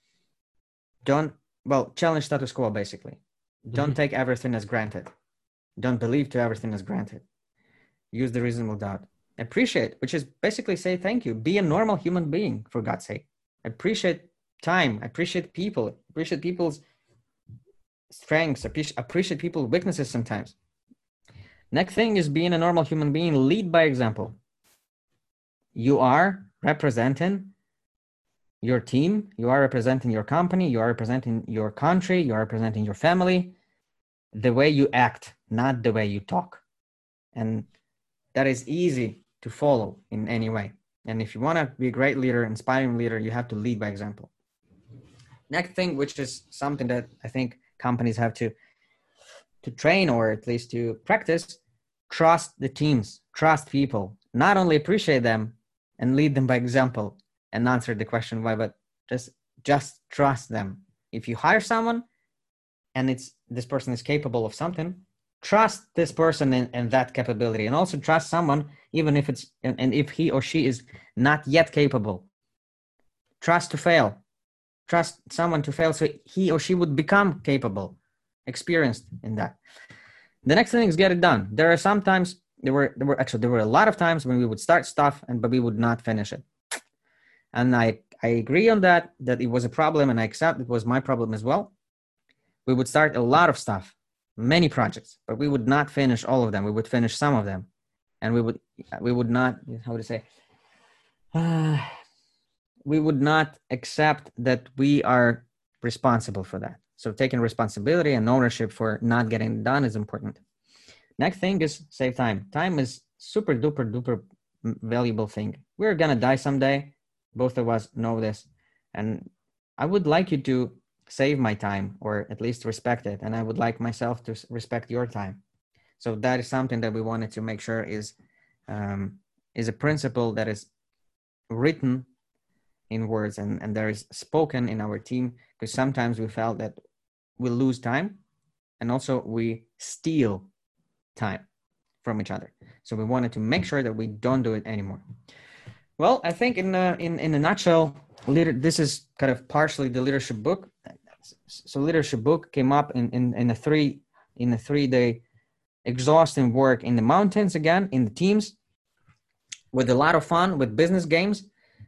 Challenge status quo, basically. Don't take everything as granted. Don't believe to everything as granted. Use the reasonable doubt. Appreciate, which is basically say thank you. Be a normal human being, for God's sake. Appreciate time. Appreciate people. Appreciate people's strengths. Appreciate people's weaknesses sometimes. Next thing is being a normal human being. Lead by example. You are representing your team. You are representing your company. You are representing your country. You are representing your family. The way you act, not the way you talk. And that is easy to follow in any way. And if you want to be a great leader, inspiring leader, you have to lead by example. Next thing, which is something that I think companies have to train, or at least to practice, trust the teams, trust people, not only appreciate them and lead them by example and answer the question why, but just trust them. If you hire someone and this person is capable of something, trust this person and that capability, and also trust someone even if if he or she is not yet capable. Trust to fail. Trust someone to fail so he or she would become capable, experienced in that. The next thing is get it done. There are sometimes there were a lot of times when we would start stuff but we would not finish it. And I agree on that it was a problem, and I accept it was my problem as well. We would start a lot of stuff, many projects, but we would not finish all of them. We would finish some of them, and we would not, how to say, we would not accept that we are responsible for that. So taking responsibility and ownership for not getting it done is important. Next thing is save time. Time is super duper duper valuable thing. We're gonna die someday. Both of us know this. And I would like you to save my time, or at least respect it. And I would like myself to respect your time. So that is something that we wanted to make sure is a principle that is written in words and there is spoken in our team, because sometimes we felt that we lose time and also we steal time from each other. So we wanted to make sure that we don't do it anymore. Well, I think in a nutshell, this is kind of partially the leadership book. So leadership book came up in a 3-day exhausting work in the mountains, again, in the teams, with a lot of fun, with business games,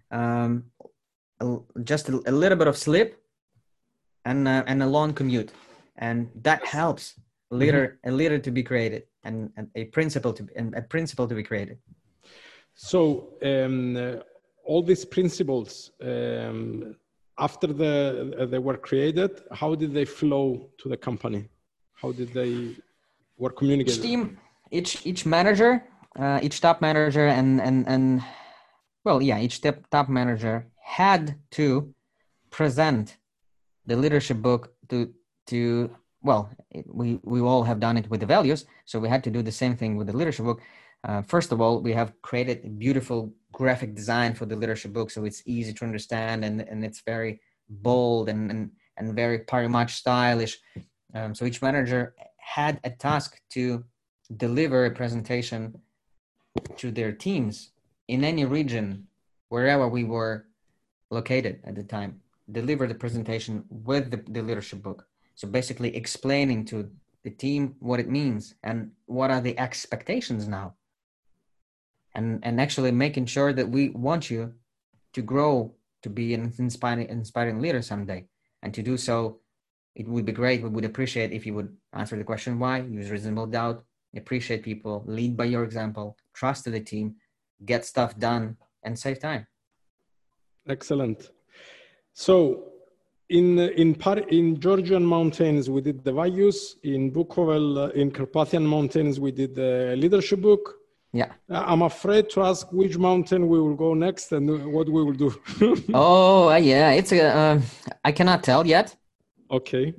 just a little bit of sleep, and a long commute, and that helps a leader to be created, and a principle to be created. So all these principles, after they were created, how did they flow to the company? How did they were communicated? Each team, each manager, each top manager, and well, yeah, each top manager had to present the leadership book to well, we all have done it with the values, so we had to do the same thing with the leadership book. First of all, we have created a beautiful graphic design for the leadership book, so it's easy to understand, and it's very bold and very much stylish. So each manager had a task to deliver a presentation to their teams in any region, wherever we were located at the time. Deliver the presentation with the leadership book. So basically explaining to the team what it means and what are the expectations now. And actually making sure that we want you to grow to be an inspiring leader someday. And to do so, it would be great. We would appreciate if you would answer the question why, use reasonable doubt, appreciate people, lead by your example, trust the team, get stuff done, and save time. Excellent. So in Georgian mountains, we did the values. In Bukovel, in Carpathian mountains, we did the leadership book. Yeah. I'm afraid to ask which mountain we will go next and what we will do. Oh, yeah. It's I cannot tell yet. Okay.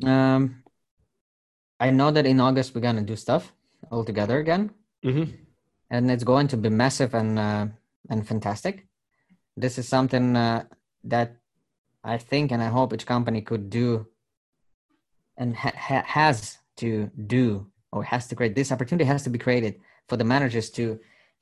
I know that in August we're gonna do stuff all together again, and it's going to be massive and fantastic. This is something that I think and I hope each company could do and has to do, or has to create. This opportunity has to be created for the managers to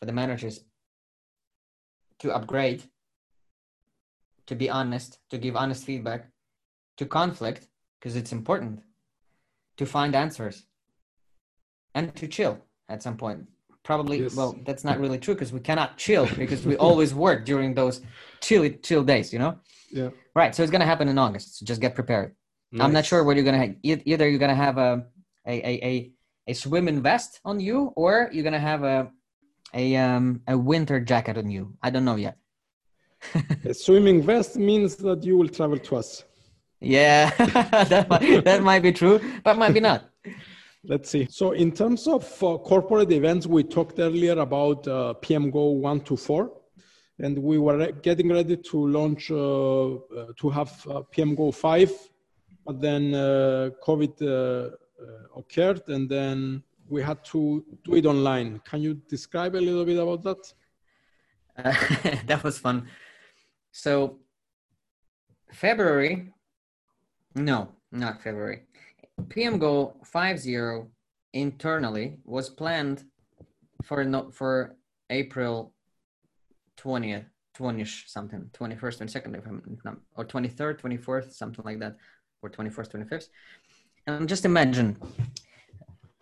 upgrade, to be honest, to give honest feedback, to conflict, because it's important, to find answers, and to chill at some point. Probably, yes. Well, that's not really true because we cannot chill because we always work during those chill days, you know? Yeah. Right. So it's going to happen in August. So just get prepared. Nice. I'm not sure what you're going to have. Either you're going to have a swimming vest on you, or you're going to have a winter jacket on you. I don't know yet. A swimming vest means that you will travel to us. Yeah, that might be true, but might be not. Let's see. So in terms of corporate events, we talked earlier about PMGO 1 to 4, and we were getting ready to launch, to have PMGO 5, but then COVID occurred, and then we had to do it online. Can you describe a little bit about that? That was fun. So February, no, not February. PMGO 5.0 internally was planned for April 20th, 20ish something, 21st and 2nd, or 23rd, 24th, something like that, or 21st, 25th. And just imagine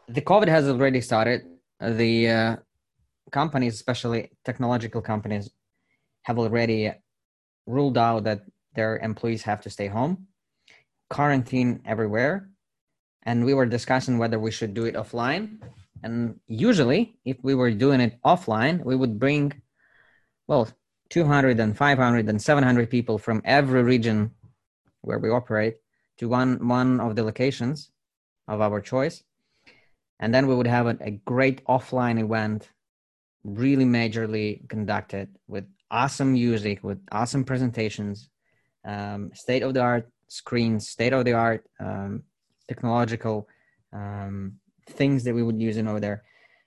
The COVID has already started. The companies, especially technological companies, have already ruled out that their employees have to stay home, quarantine everywhere. And we were discussing whether we should do it offline. And usually, if we were doing it offline, we would bring, well, 200 and 500 and 700 people from every region where we operate to one of the locations of our choice. And then we would have a great offline event, really majorly conducted with awesome music, with awesome presentations, state-of-the-art screens, state-of-the-art technological things that we would use in over there.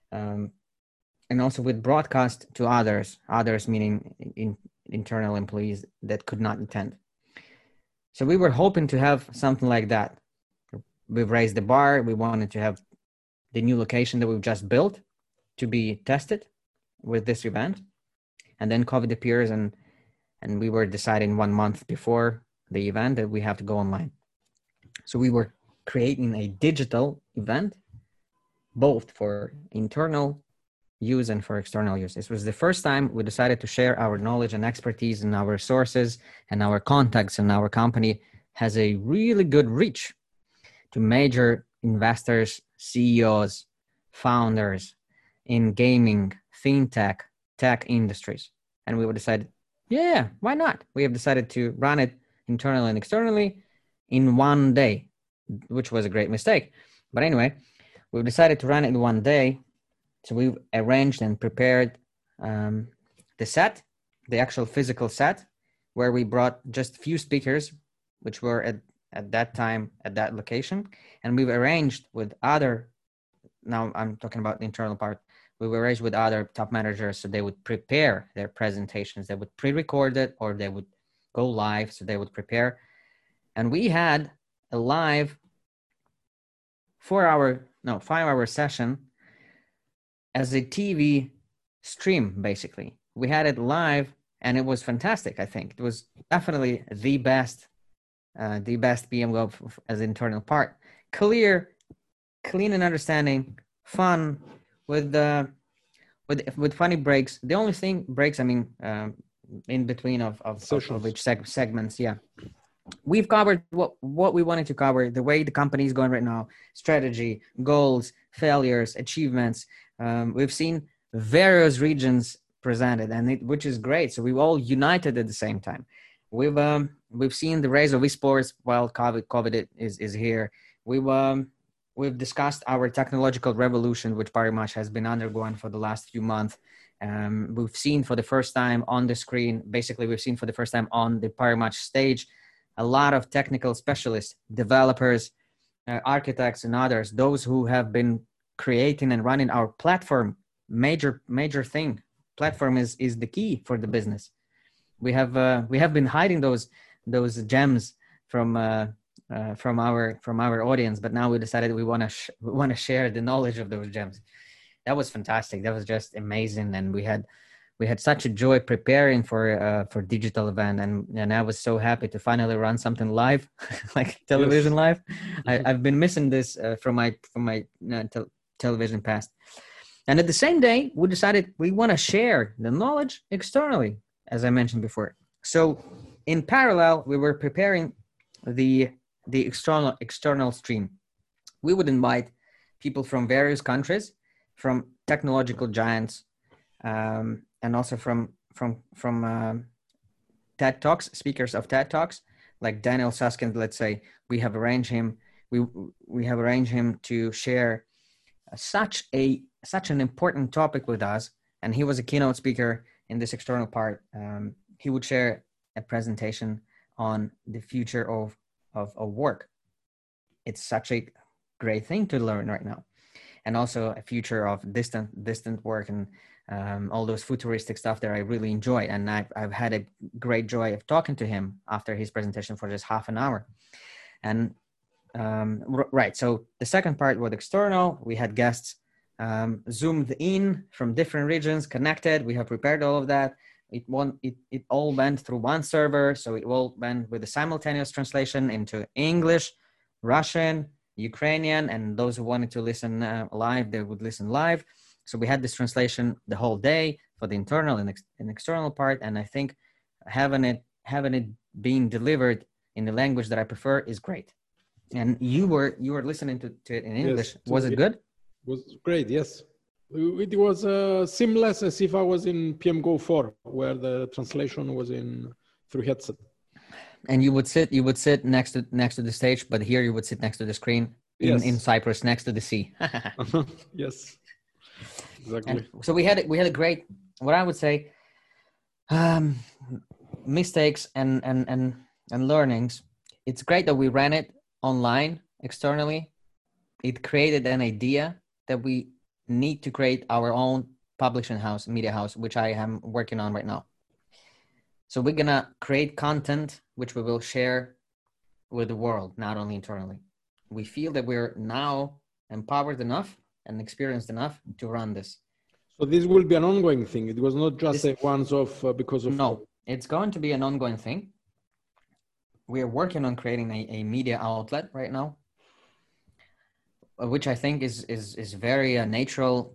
And also with broadcast to others meaning internal employees that could not attend. So we were hoping to have something like that. We've raised the bar. We wanted to have the new location that we've just built to be tested with this event. And then COVID appears and we were deciding 1 month before the event that we have to go online. So we were creating a digital event, both for internal use and for external use. This was the first time we decided to share our knowledge and expertise and our resources and our contacts, and our company has a really good reach to major investors, CEOs, founders in gaming, fintech, tech industries. And we would decide, yeah, why not? We have decided to run it internally and externally in 1 day, which was a great mistake. But anyway, we've decided to run it in 1 day. So we've arranged and prepared the set, the actual physical set, where we brought just a few speakers, which were at that time at that location. And we've arranged with other, now I'm talking about the internal part, we've arranged with other top managers so they would prepare their presentations. They would pre-record it or they would go live, so they would prepare. And we had a live 5-hour session as a TV stream, basically. We had it live and it was fantastic, I think. It was definitely the best PMGO as internal part. Clean and understanding, fun, with funny breaks. The only thing breaks, I mean, in between of which segments, yeah. We've covered what we wanted to cover, the way the company is going right now, strategy, goals, failures, achievements. We've seen various regions presented, which is great. So we've all united at the same time. We've seen the rise of esports while COVID is here. We've discussed our technological revolution, which Parimatch has been undergoing for the last few months. We've seen for the first time on the screen, basically we've seen for the first time on the Parimatch stage, a lot of technical specialists, developers, architects, and others, those who have been creating and running our platform. Major thing. Platform is the key for the business. We have been hiding those gems from our audience, but now we decided we want to share the knowledge of those gems. That was fantastic. That was just amazing, and we had such a joy preparing for digital event, and I was so happy to finally run something live, like television. Yes. Live. I've been missing this from my television past. And at the same day, we decided we want to share the knowledge externally, as I mentioned before. So in parallel, we were preparing the external stream. We would invite people from various countries, from technological giants, and also from TED Talks, speakers of TED Talks, like Daniel Susskind. Let's say we have arranged him. We have arranged him to share such an important topic with us, and he was a keynote speaker in this external part. He would share a presentation on the future of work. It's such a great thing to learn right now, and also a future of distant work and all those futuristic stuff that I really enjoy. And I've had a great joy of talking to him after his presentation for just half an hour. And right, so the second part was external. We had guests zoomed in from different regions, connected. We have prepared all of that. It all went through one server, so it all went with a simultaneous translation into English, Russian, Ukrainian, and those who wanted to listen live, they would listen live. So we had this translation the whole day for the internal and external part. And I think having it being delivered in the language that I prefer is great. And you were listening to it in English. Yes, was it good? It was great. Yes, it was seamless, as if I was in PM Go 4, where the translation was through headset. And you would sit next to the stage, but here you would sit next to the screen in Cyprus, next to the sea. Yes, exactly. And so we had a great, what I would say, mistakes and learnings. It's great that we ran it online externally. It created an idea that we need to create our own publishing house, media house, which I am working on right now. So we're gonna create content which we will share with the world, not only internally. We feel that we're now empowered enough and experienced enough to run this. So this will be an ongoing thing. It was not just a once-off because of... No, it's going to be an ongoing thing. We are working on creating a media outlet right now, which I think is very natural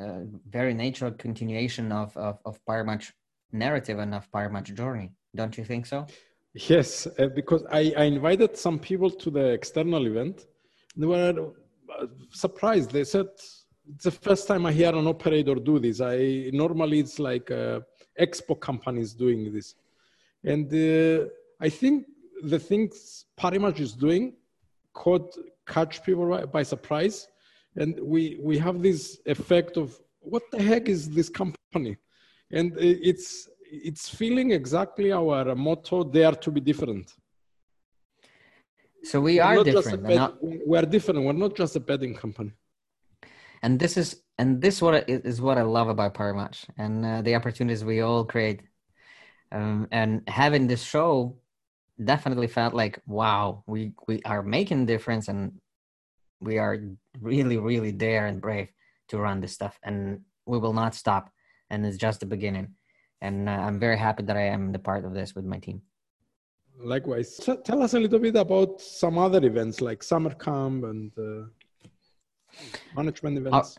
continuation of PowerMatch narrative and of PowerMatch journey. Don't you think so? Yes, because I invited some people to the external event. They were surprised. They said, it's the first time I hear an operator do this. Normally it's like expo companies doing this. And I think the things PowerMatch is doing could catch people by surprise. And we have this effect of, what the heck is this company? And it's feeling exactly our motto, dare to be different. So we are different. We're different. We're not just a betting company. And this is what I love about PowerMatch and the opportunities we all create. And having this show definitely felt like, wow, we are making a difference, and we are really, really dare and brave to run this stuff, and we will not stop. And it's just the beginning. And I'm very happy that I am the part of this with my team. Likewise. So tell us a little bit about some other events like Summer Camp and management events.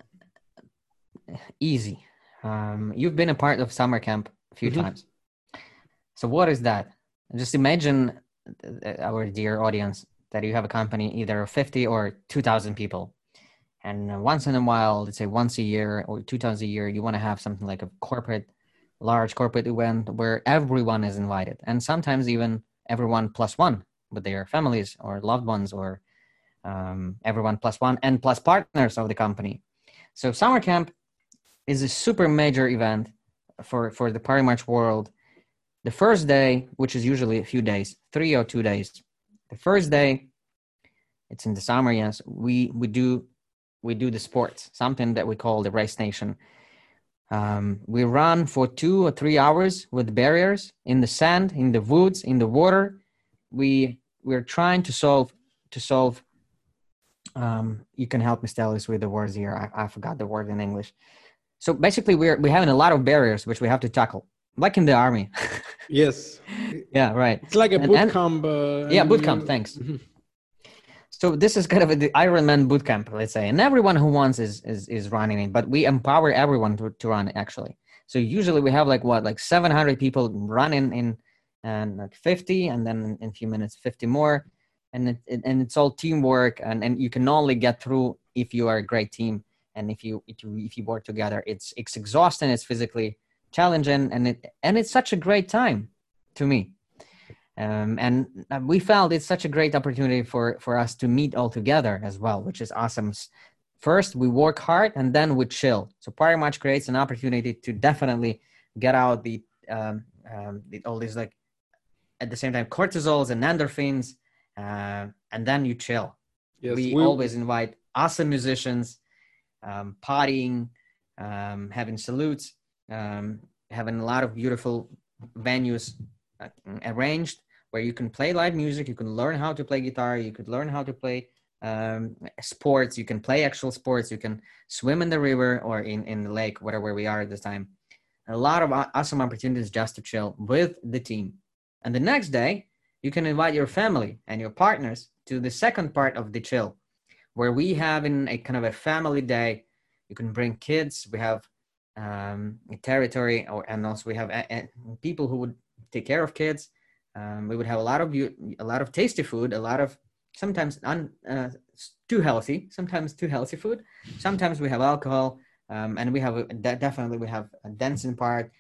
Easy. You've been a part of Summer Camp a few times. So what is that? Just imagine, our dear audience, that you have a company either 50 or 2,000 people. And once in a while, let's say once a year or 2 times a year, you want to have something like a large corporate event where everyone is invited. And sometimes even everyone plus one with their families or loved ones, or everyone plus one and plus partners of the company. So Summer Camp is a super major event for the PowerMatch world. The first day, which is usually a few days, 3 or 2 days. The first day, it's in the summer, yes, we do the sports, something that we call the Race Nation. We run for 2 or 3 hours with barriers in the sand, in the woods, in the water. We're trying to solve. You can help me, Stelis, with the words here. I forgot the word in English. So basically, we're having a lot of barriers which we have to tackle, like in the army. Yes. Yeah, right. It's like a boot camp. Boot camp. Thanks. Mm-hmm. So this is kind of the Ironman boot camp, let's say, and everyone who wants is running it, but we empower everyone to run it, actually. So usually we have like 700 people running in, and like 50, and then in a few minutes 50 more, and it's all teamwork, and you can only get through if you are a great team, and if you work together. It's exhausting, it's physically challenging, and it's such a great time to me. And we felt it's such a great opportunity for us to meet all together as well, which is awesome. First, we work hard, and then we chill. So PowerMatch creates an opportunity to definitely get out all these, like, at the same time, cortisols and endorphins, and then you chill. Yes, we always invite awesome musicians, partying, having salutes, having a lot of beautiful venues arranged where you can play live music, you can learn how to play guitar, you could learn how to play sports, you can play actual sports, you can swim in the river or in the lake, whatever we are at this time. A lot of awesome opportunities just to chill with the team. And the next day, you can invite your family and your partners to the second part of the chill, where we have in a kind of a family day. You can bring kids. We have a territory, and also we have people who would take care of kids. We would have a lot of tasty food, a lot of sometimes too healthy food. Sometimes we have alcohol, and we have definitely we have a dancing part.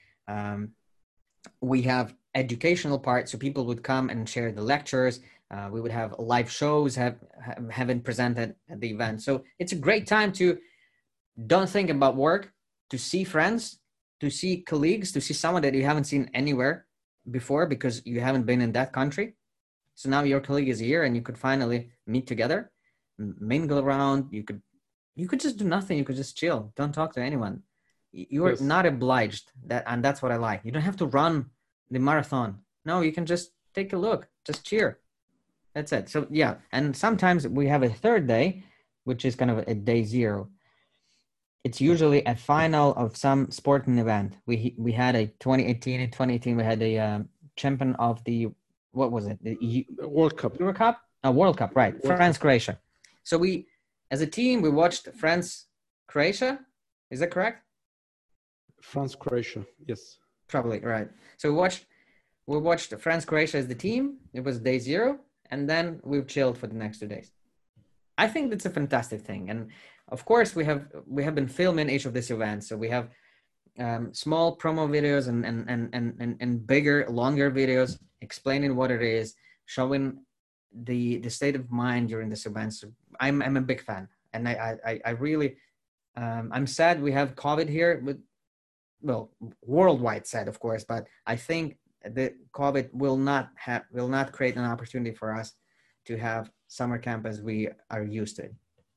We have educational part, so people would come and share the lectures. We would have live shows have been presented at the event. So it's a great time to don't think about work, to see friends, to see colleagues, to see someone that you haven't seen anywhere before because you haven't been in that country. So now your colleague is here and you could finally meet together, mingle around. You could just do nothing. You could just chill. Don't talk to anyone. You are not obliged, and that's what I like. You don't have to run the marathon. No, you can just take a look, just cheer. That's it. So yeah, and sometimes we have a third day, which is kind of a day zero. It's usually a final of some sporting event. We had a 2018. In 2018, we had a champion of the, what was it? The World Cup. Euro Cup? World Cup, right. France, Croatia. So we, as a team, we watched France, Croatia. Is that correct? France, Croatia, yes. Probably, right. So we watched France, Croatia as the team. It was day zero. And then we've chilled for the next 2 days. I think that's a fantastic thing. And of course, we have been filming each of these events. So we have small promo videos and bigger, longer videos explaining what it is, showing the state of mind during this event. So I'm a big fan, and I really I'm sad we have COVID here, well, worldwide sad, of course, but I think the COVID will not create an opportunity for us to have summer camp as we are used to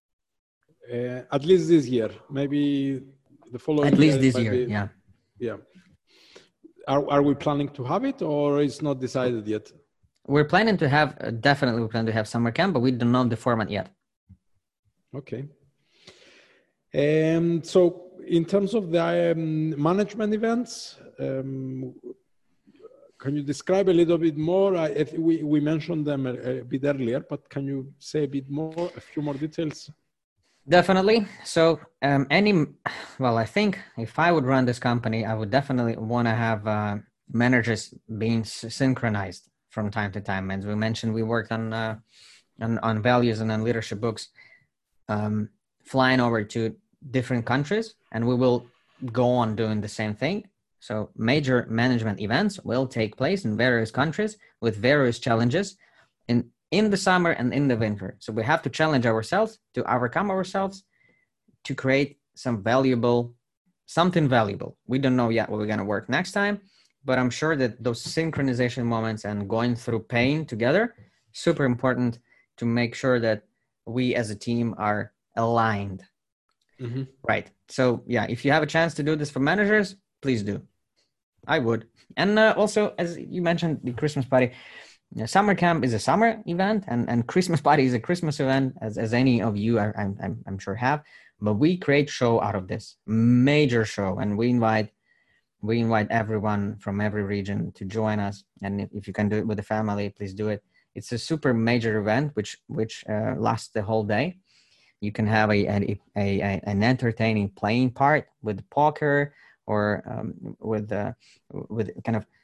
it. At least this year, maybe the following. At least this year, yeah. Yeah. Are we planning to have it, or it's not decided yet? We're planning to have, definitely we plan to have summer camp, but we don't know the format yet. Okay. So in terms of the management events, can you describe a little bit more? We mentioned them a bit earlier, but can you say a few more details? Definitely. So I think if I would run this company, I would definitely want to have managers being synchronized from time to time. As we mentioned, we worked on values and on leadership books, flying over to different countries, and we will go on doing the same thing. So major management events will take place in various countries with various challenges in the summer and in the winter. So we have to challenge ourselves, to overcome ourselves, to create something valuable. We don't know yet what we're going to work next time, but I'm sure that those synchronization moments and going through pain together, super important to make sure that we as a team are aligned. Mm-hmm. Right. So yeah, if you have a chance to do this for managers, please do. I would. And also, as you mentioned, the Christmas party, summer camp is a summer event, and Christmas party is a Christmas event, as any of you I'm sure have. But we create show out of this major show, and we invite everyone from every region to join us. And if you can do it with the family, please do it. It's a super major event which lasts the whole day. You can have an entertaining playing part with poker or with kind of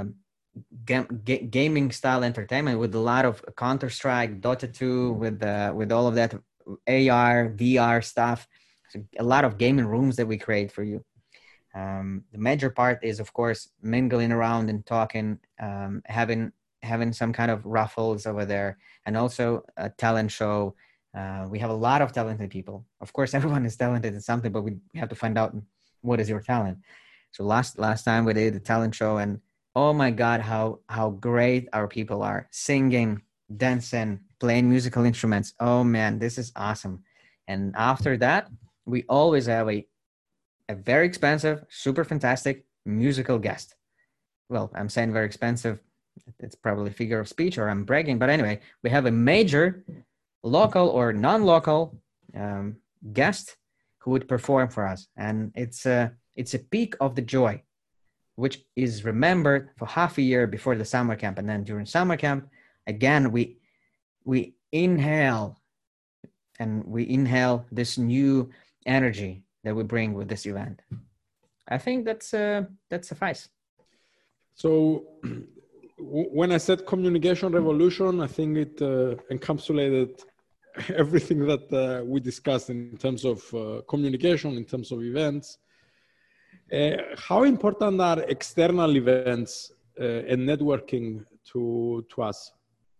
gaming style entertainment with a lot of Counter-Strike, Dota 2, with all of that AR, VR stuff. So a lot of gaming rooms that we create for you. The major part is, of course, mingling around and talking, having some kind of raffles over there, and also a talent show. We have a lot of talented people. Of course, everyone is talented in something, but we have to find out what is your talent. So last time we did a talent show, and oh my God, how great our people are, singing, dancing, playing musical instruments. Oh man, this is awesome. And after that, we always have a very expensive, super fantastic musical guest. Well, I'm saying very expensive. It's probably a figure of speech, or I'm bragging. But anyway, we have a major local or non-local guest who would perform for us. And it's a peak of the joy, which is remembered for half a year before the summer camp. And then during summer camp, again, we inhale and we inhale this new energy that we bring with this event. I think that suffice. So when I said communication revolution, I think it encapsulated everything that we discussed in terms of communication, in terms of events. How important are external events and networking to us?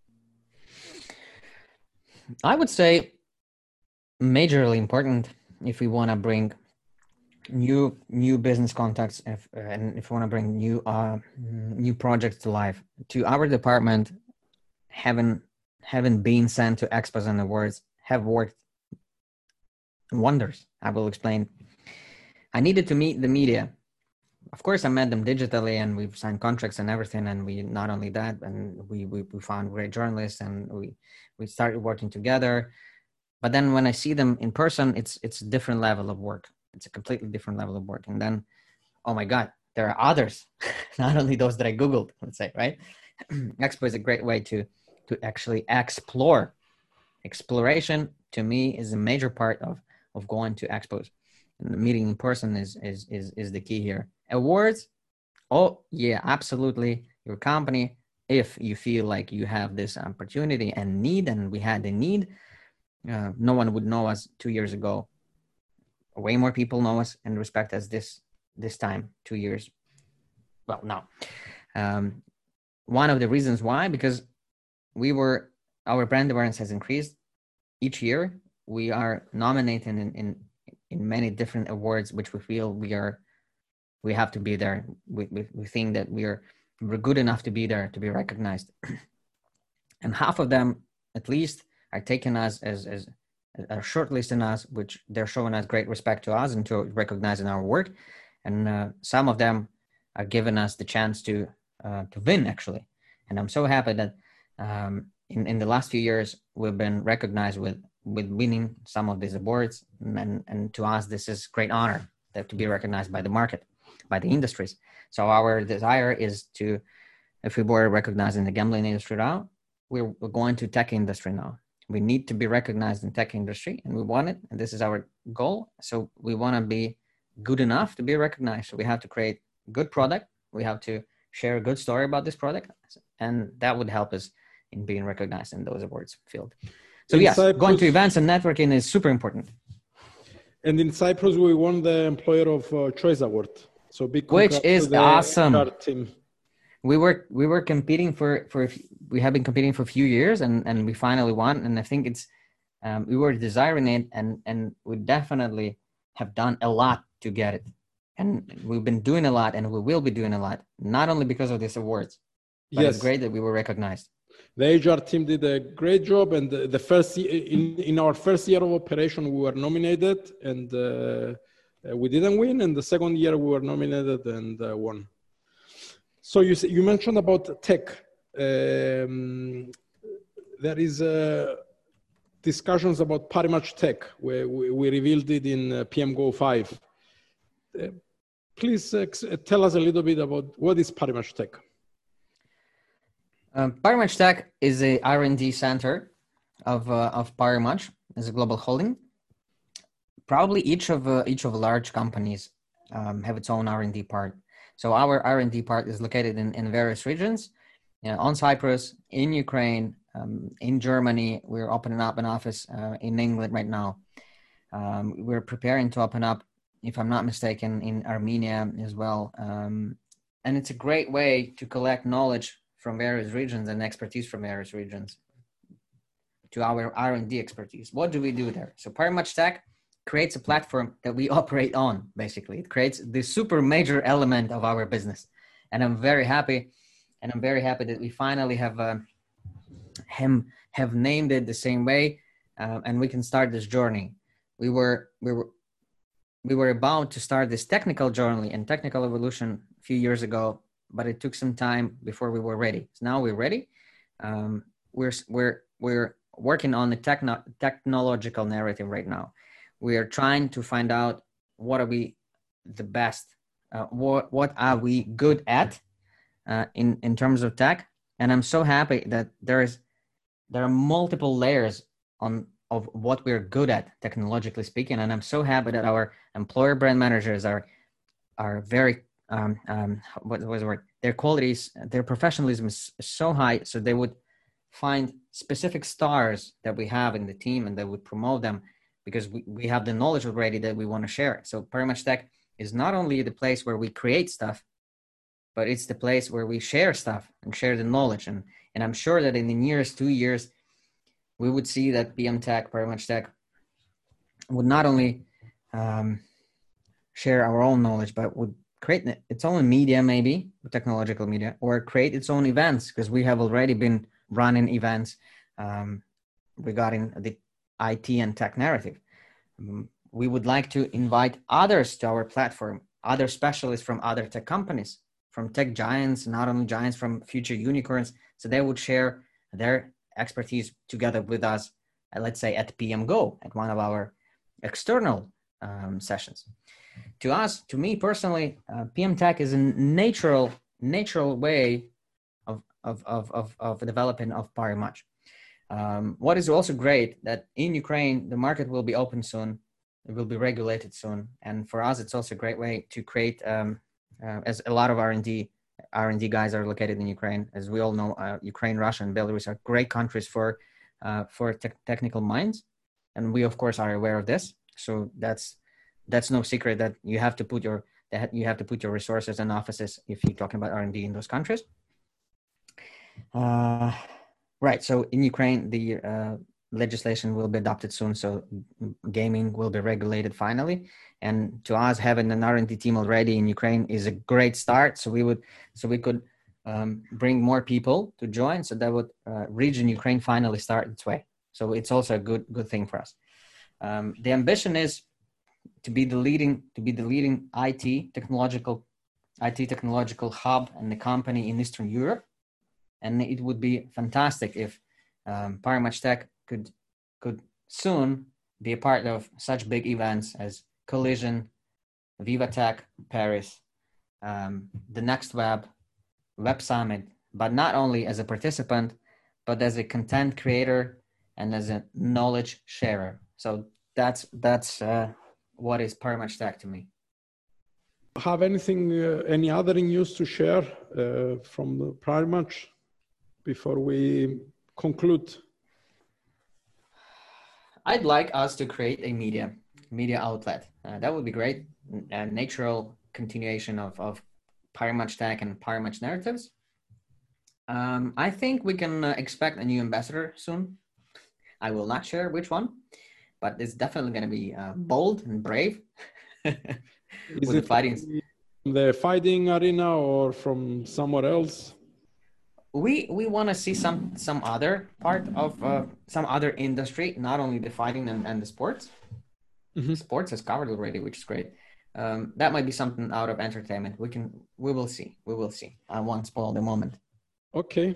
I would say majorly important if we want to bring new business contacts, and if we want to bring new projects to life. To our department, having been sent to expos and awards have worked wonders. I will explain. I needed to meet the media. Of course, I met them digitally, and we've signed contracts and everything. And we not only that, and we found great journalists, and we started working together. But then when I see them in person, it's a different level of work. It's a completely different level of work. And then, oh my God, there are others, not only those that I Googled, let's say, right? Expo is a great way to actually explore. Exploration to me is a major part of going to expos. And the meeting in person is the key here. Awards, oh yeah, absolutely. Your company, if you feel like you have this opportunity and need, and we had the need, no one would know us 2 years ago. Way more people know us and respect us this time, 2 years. Well, no. One of the reasons why, because our brand awareness has increased each year. We are nominated in many different awards, which we feel we have to be there. We think that we're good enough to be there, to be recognized. And half of them, at least, are taking us as are shortlisting us, which they're showing us great respect to us and to recognizing our work. And some of them are giving us the chance to win, actually. And I'm so happy that in the last few years, we've been recognized with winning some of these awards. And to us, this is great honor to be recognized by the market, by the industries. So our desire is to, if we were recognized in the gambling industry now, we're going to tech industry now. We need to be recognized in tech industry, and we want it. And this is our goal. So we want to be good enough to be recognized. So we have to create good product. We have to share a good story about this product. And that would help us in being recognized in those awards field. So yes, going to events and networking is super important. And in Cyprus, we won the Employer of Choice Award. So big congrats, which is awesome. Team. We were competing we have been competing for a few years, and we finally won. And I think it's we were desiring it, and we definitely have done a lot to get it. And we've been doing a lot, and we will be doing a lot, not only because of these awards, but yes, it's great that we were recognized. The HR team did a great job, and the first in our first year of operation, we were nominated, and we didn't win. And the second year, we were nominated and won. So you mentioned about tech. There is discussions about Parimatch Tech, where we revealed it in PMGO 5. Please tell us a little bit about what is Parimatch Tech. Parimatch Tech is a R&D center of Parimatch as a global holding. Probably each of large companies have its own R&D part. So our R&D part is located in various regions, on Cyprus, in Ukraine, in Germany. We're opening up an office in England right now. We're preparing to open up, if I'm not mistaken, in Armenia as well. And it's a great way to collect knowledge from various regions and expertise from various regions to our R&D expertise. What do we do there? So Parimatch Tech creates a platform that we operate on, basically. It creates the super major element of our business. And I'm very happy. And I'm very happy that we finally have named it the same way, and we can start this journey. We were about to start this technical journey and technical evolution a few years ago, but it took some time before we were ready. So now we're ready. We're working on the technological narrative right now. We are trying to find out what are we the best, what are we good at in terms of tech. And I'm so happy that there are multiple layers on of what we're good at, technologically speaking. And I'm so happy that our employer brand managers are very, what was the word? Their qualities, their professionalism is so high. So they would find specific stars that we have in the team and they would promote them because we have the knowledge already that we want to share. So Parimatch Tech is not only the place where we create stuff, but it's the place where we share stuff and share the knowledge. And I'm sure that in the nearest 2 years, we would see that PM Tech, Parimatch Tech would not only share our own knowledge, but would create its own media, maybe technological media, or create its own events, because we have already been running events regarding the IT and tech narrative. We would like to invite others to our platform, other specialists from other tech companies, from tech giants, not only giants, from future unicorns. So they would share their expertise together with us, let's say at PM Go, at one of our external sessions. To me personally, PM Tech is a natural way of developing of Parimatch. What is also great that in Ukraine, the market will be open soon. It will be regulated soon. And for us, it's also a great way to create, as a lot of R&D guys are located in Ukraine. As we all know, Ukraine, Russia, and Belarus are great countries for technical minds. And we, of course, are aware of this. So that's no secret that you have to put your resources and offices if you're talking about R&D in those countries. Right. So in Ukraine, the legislation will be adopted soon. So gaming will be regulated finally. And to us, having an R&D team already in Ukraine is a great start. So we could bring more people to join. So that would region Ukraine finally start its way. So it's also a good thing for us. The ambition is to be the leading IT technological hub and the company in Eastern Europe. And it would be fantastic if Parimatch Tech could soon be a part of such big events as Collision, Viva Tech Paris, the Next Web Summit, but not only as a participant, but as a content creator and as a knowledge sharer. So that's what is Parimatch Tech to me. Have any other news to share from the Parimatch before we conclude? I'd like us to create a media outlet. That would be great. A natural continuation of Parimatch Tech and Parimatch narratives. I think we can expect a new ambassador soon. I will not share which one, but it's definitely going to be bold and brave. Is it from the fighting arena or from somewhere else? We want to see some other part of some other industry, not only the fighting and the sports. Mm-hmm. Sports is covered already, which is great. That might be something out of entertainment. We will see. I won't spoil the moment. Okay.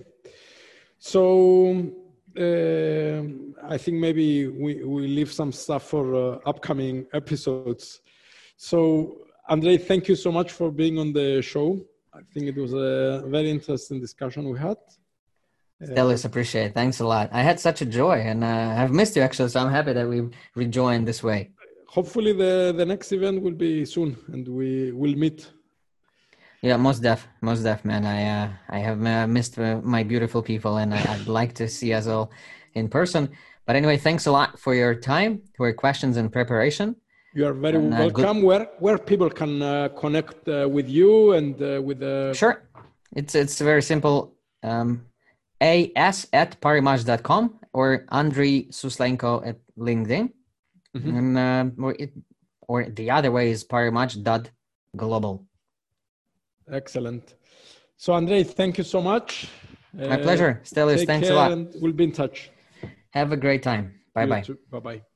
So I think maybe we leave some stuff for upcoming episodes. So Andrei, thank you so much for being on the show. I think it was a very interesting discussion we had. Stelis, appreciate it. Thanks a lot. I had such a joy and I've missed you actually, so I'm happy that we rejoined this way. Hopefully the next event will be soon and we will meet. Yeah, most def, man. I have missed my beautiful people and I'd like to see us all in person. But anyway, thanks a lot for your time, for your questions and preparation. You are very welcome. Where people can connect with you and with the... Sure. It's very simple. as@parimatch.com or Andrei Suslenko at LinkedIn. Mm-hmm. And or the other way is parimatch.global. Excellent. So Andrei, thank you so much. My pleasure. Stelis, thanks a lot. And we'll be in touch. Have a great time. Bye-bye. Bye-bye.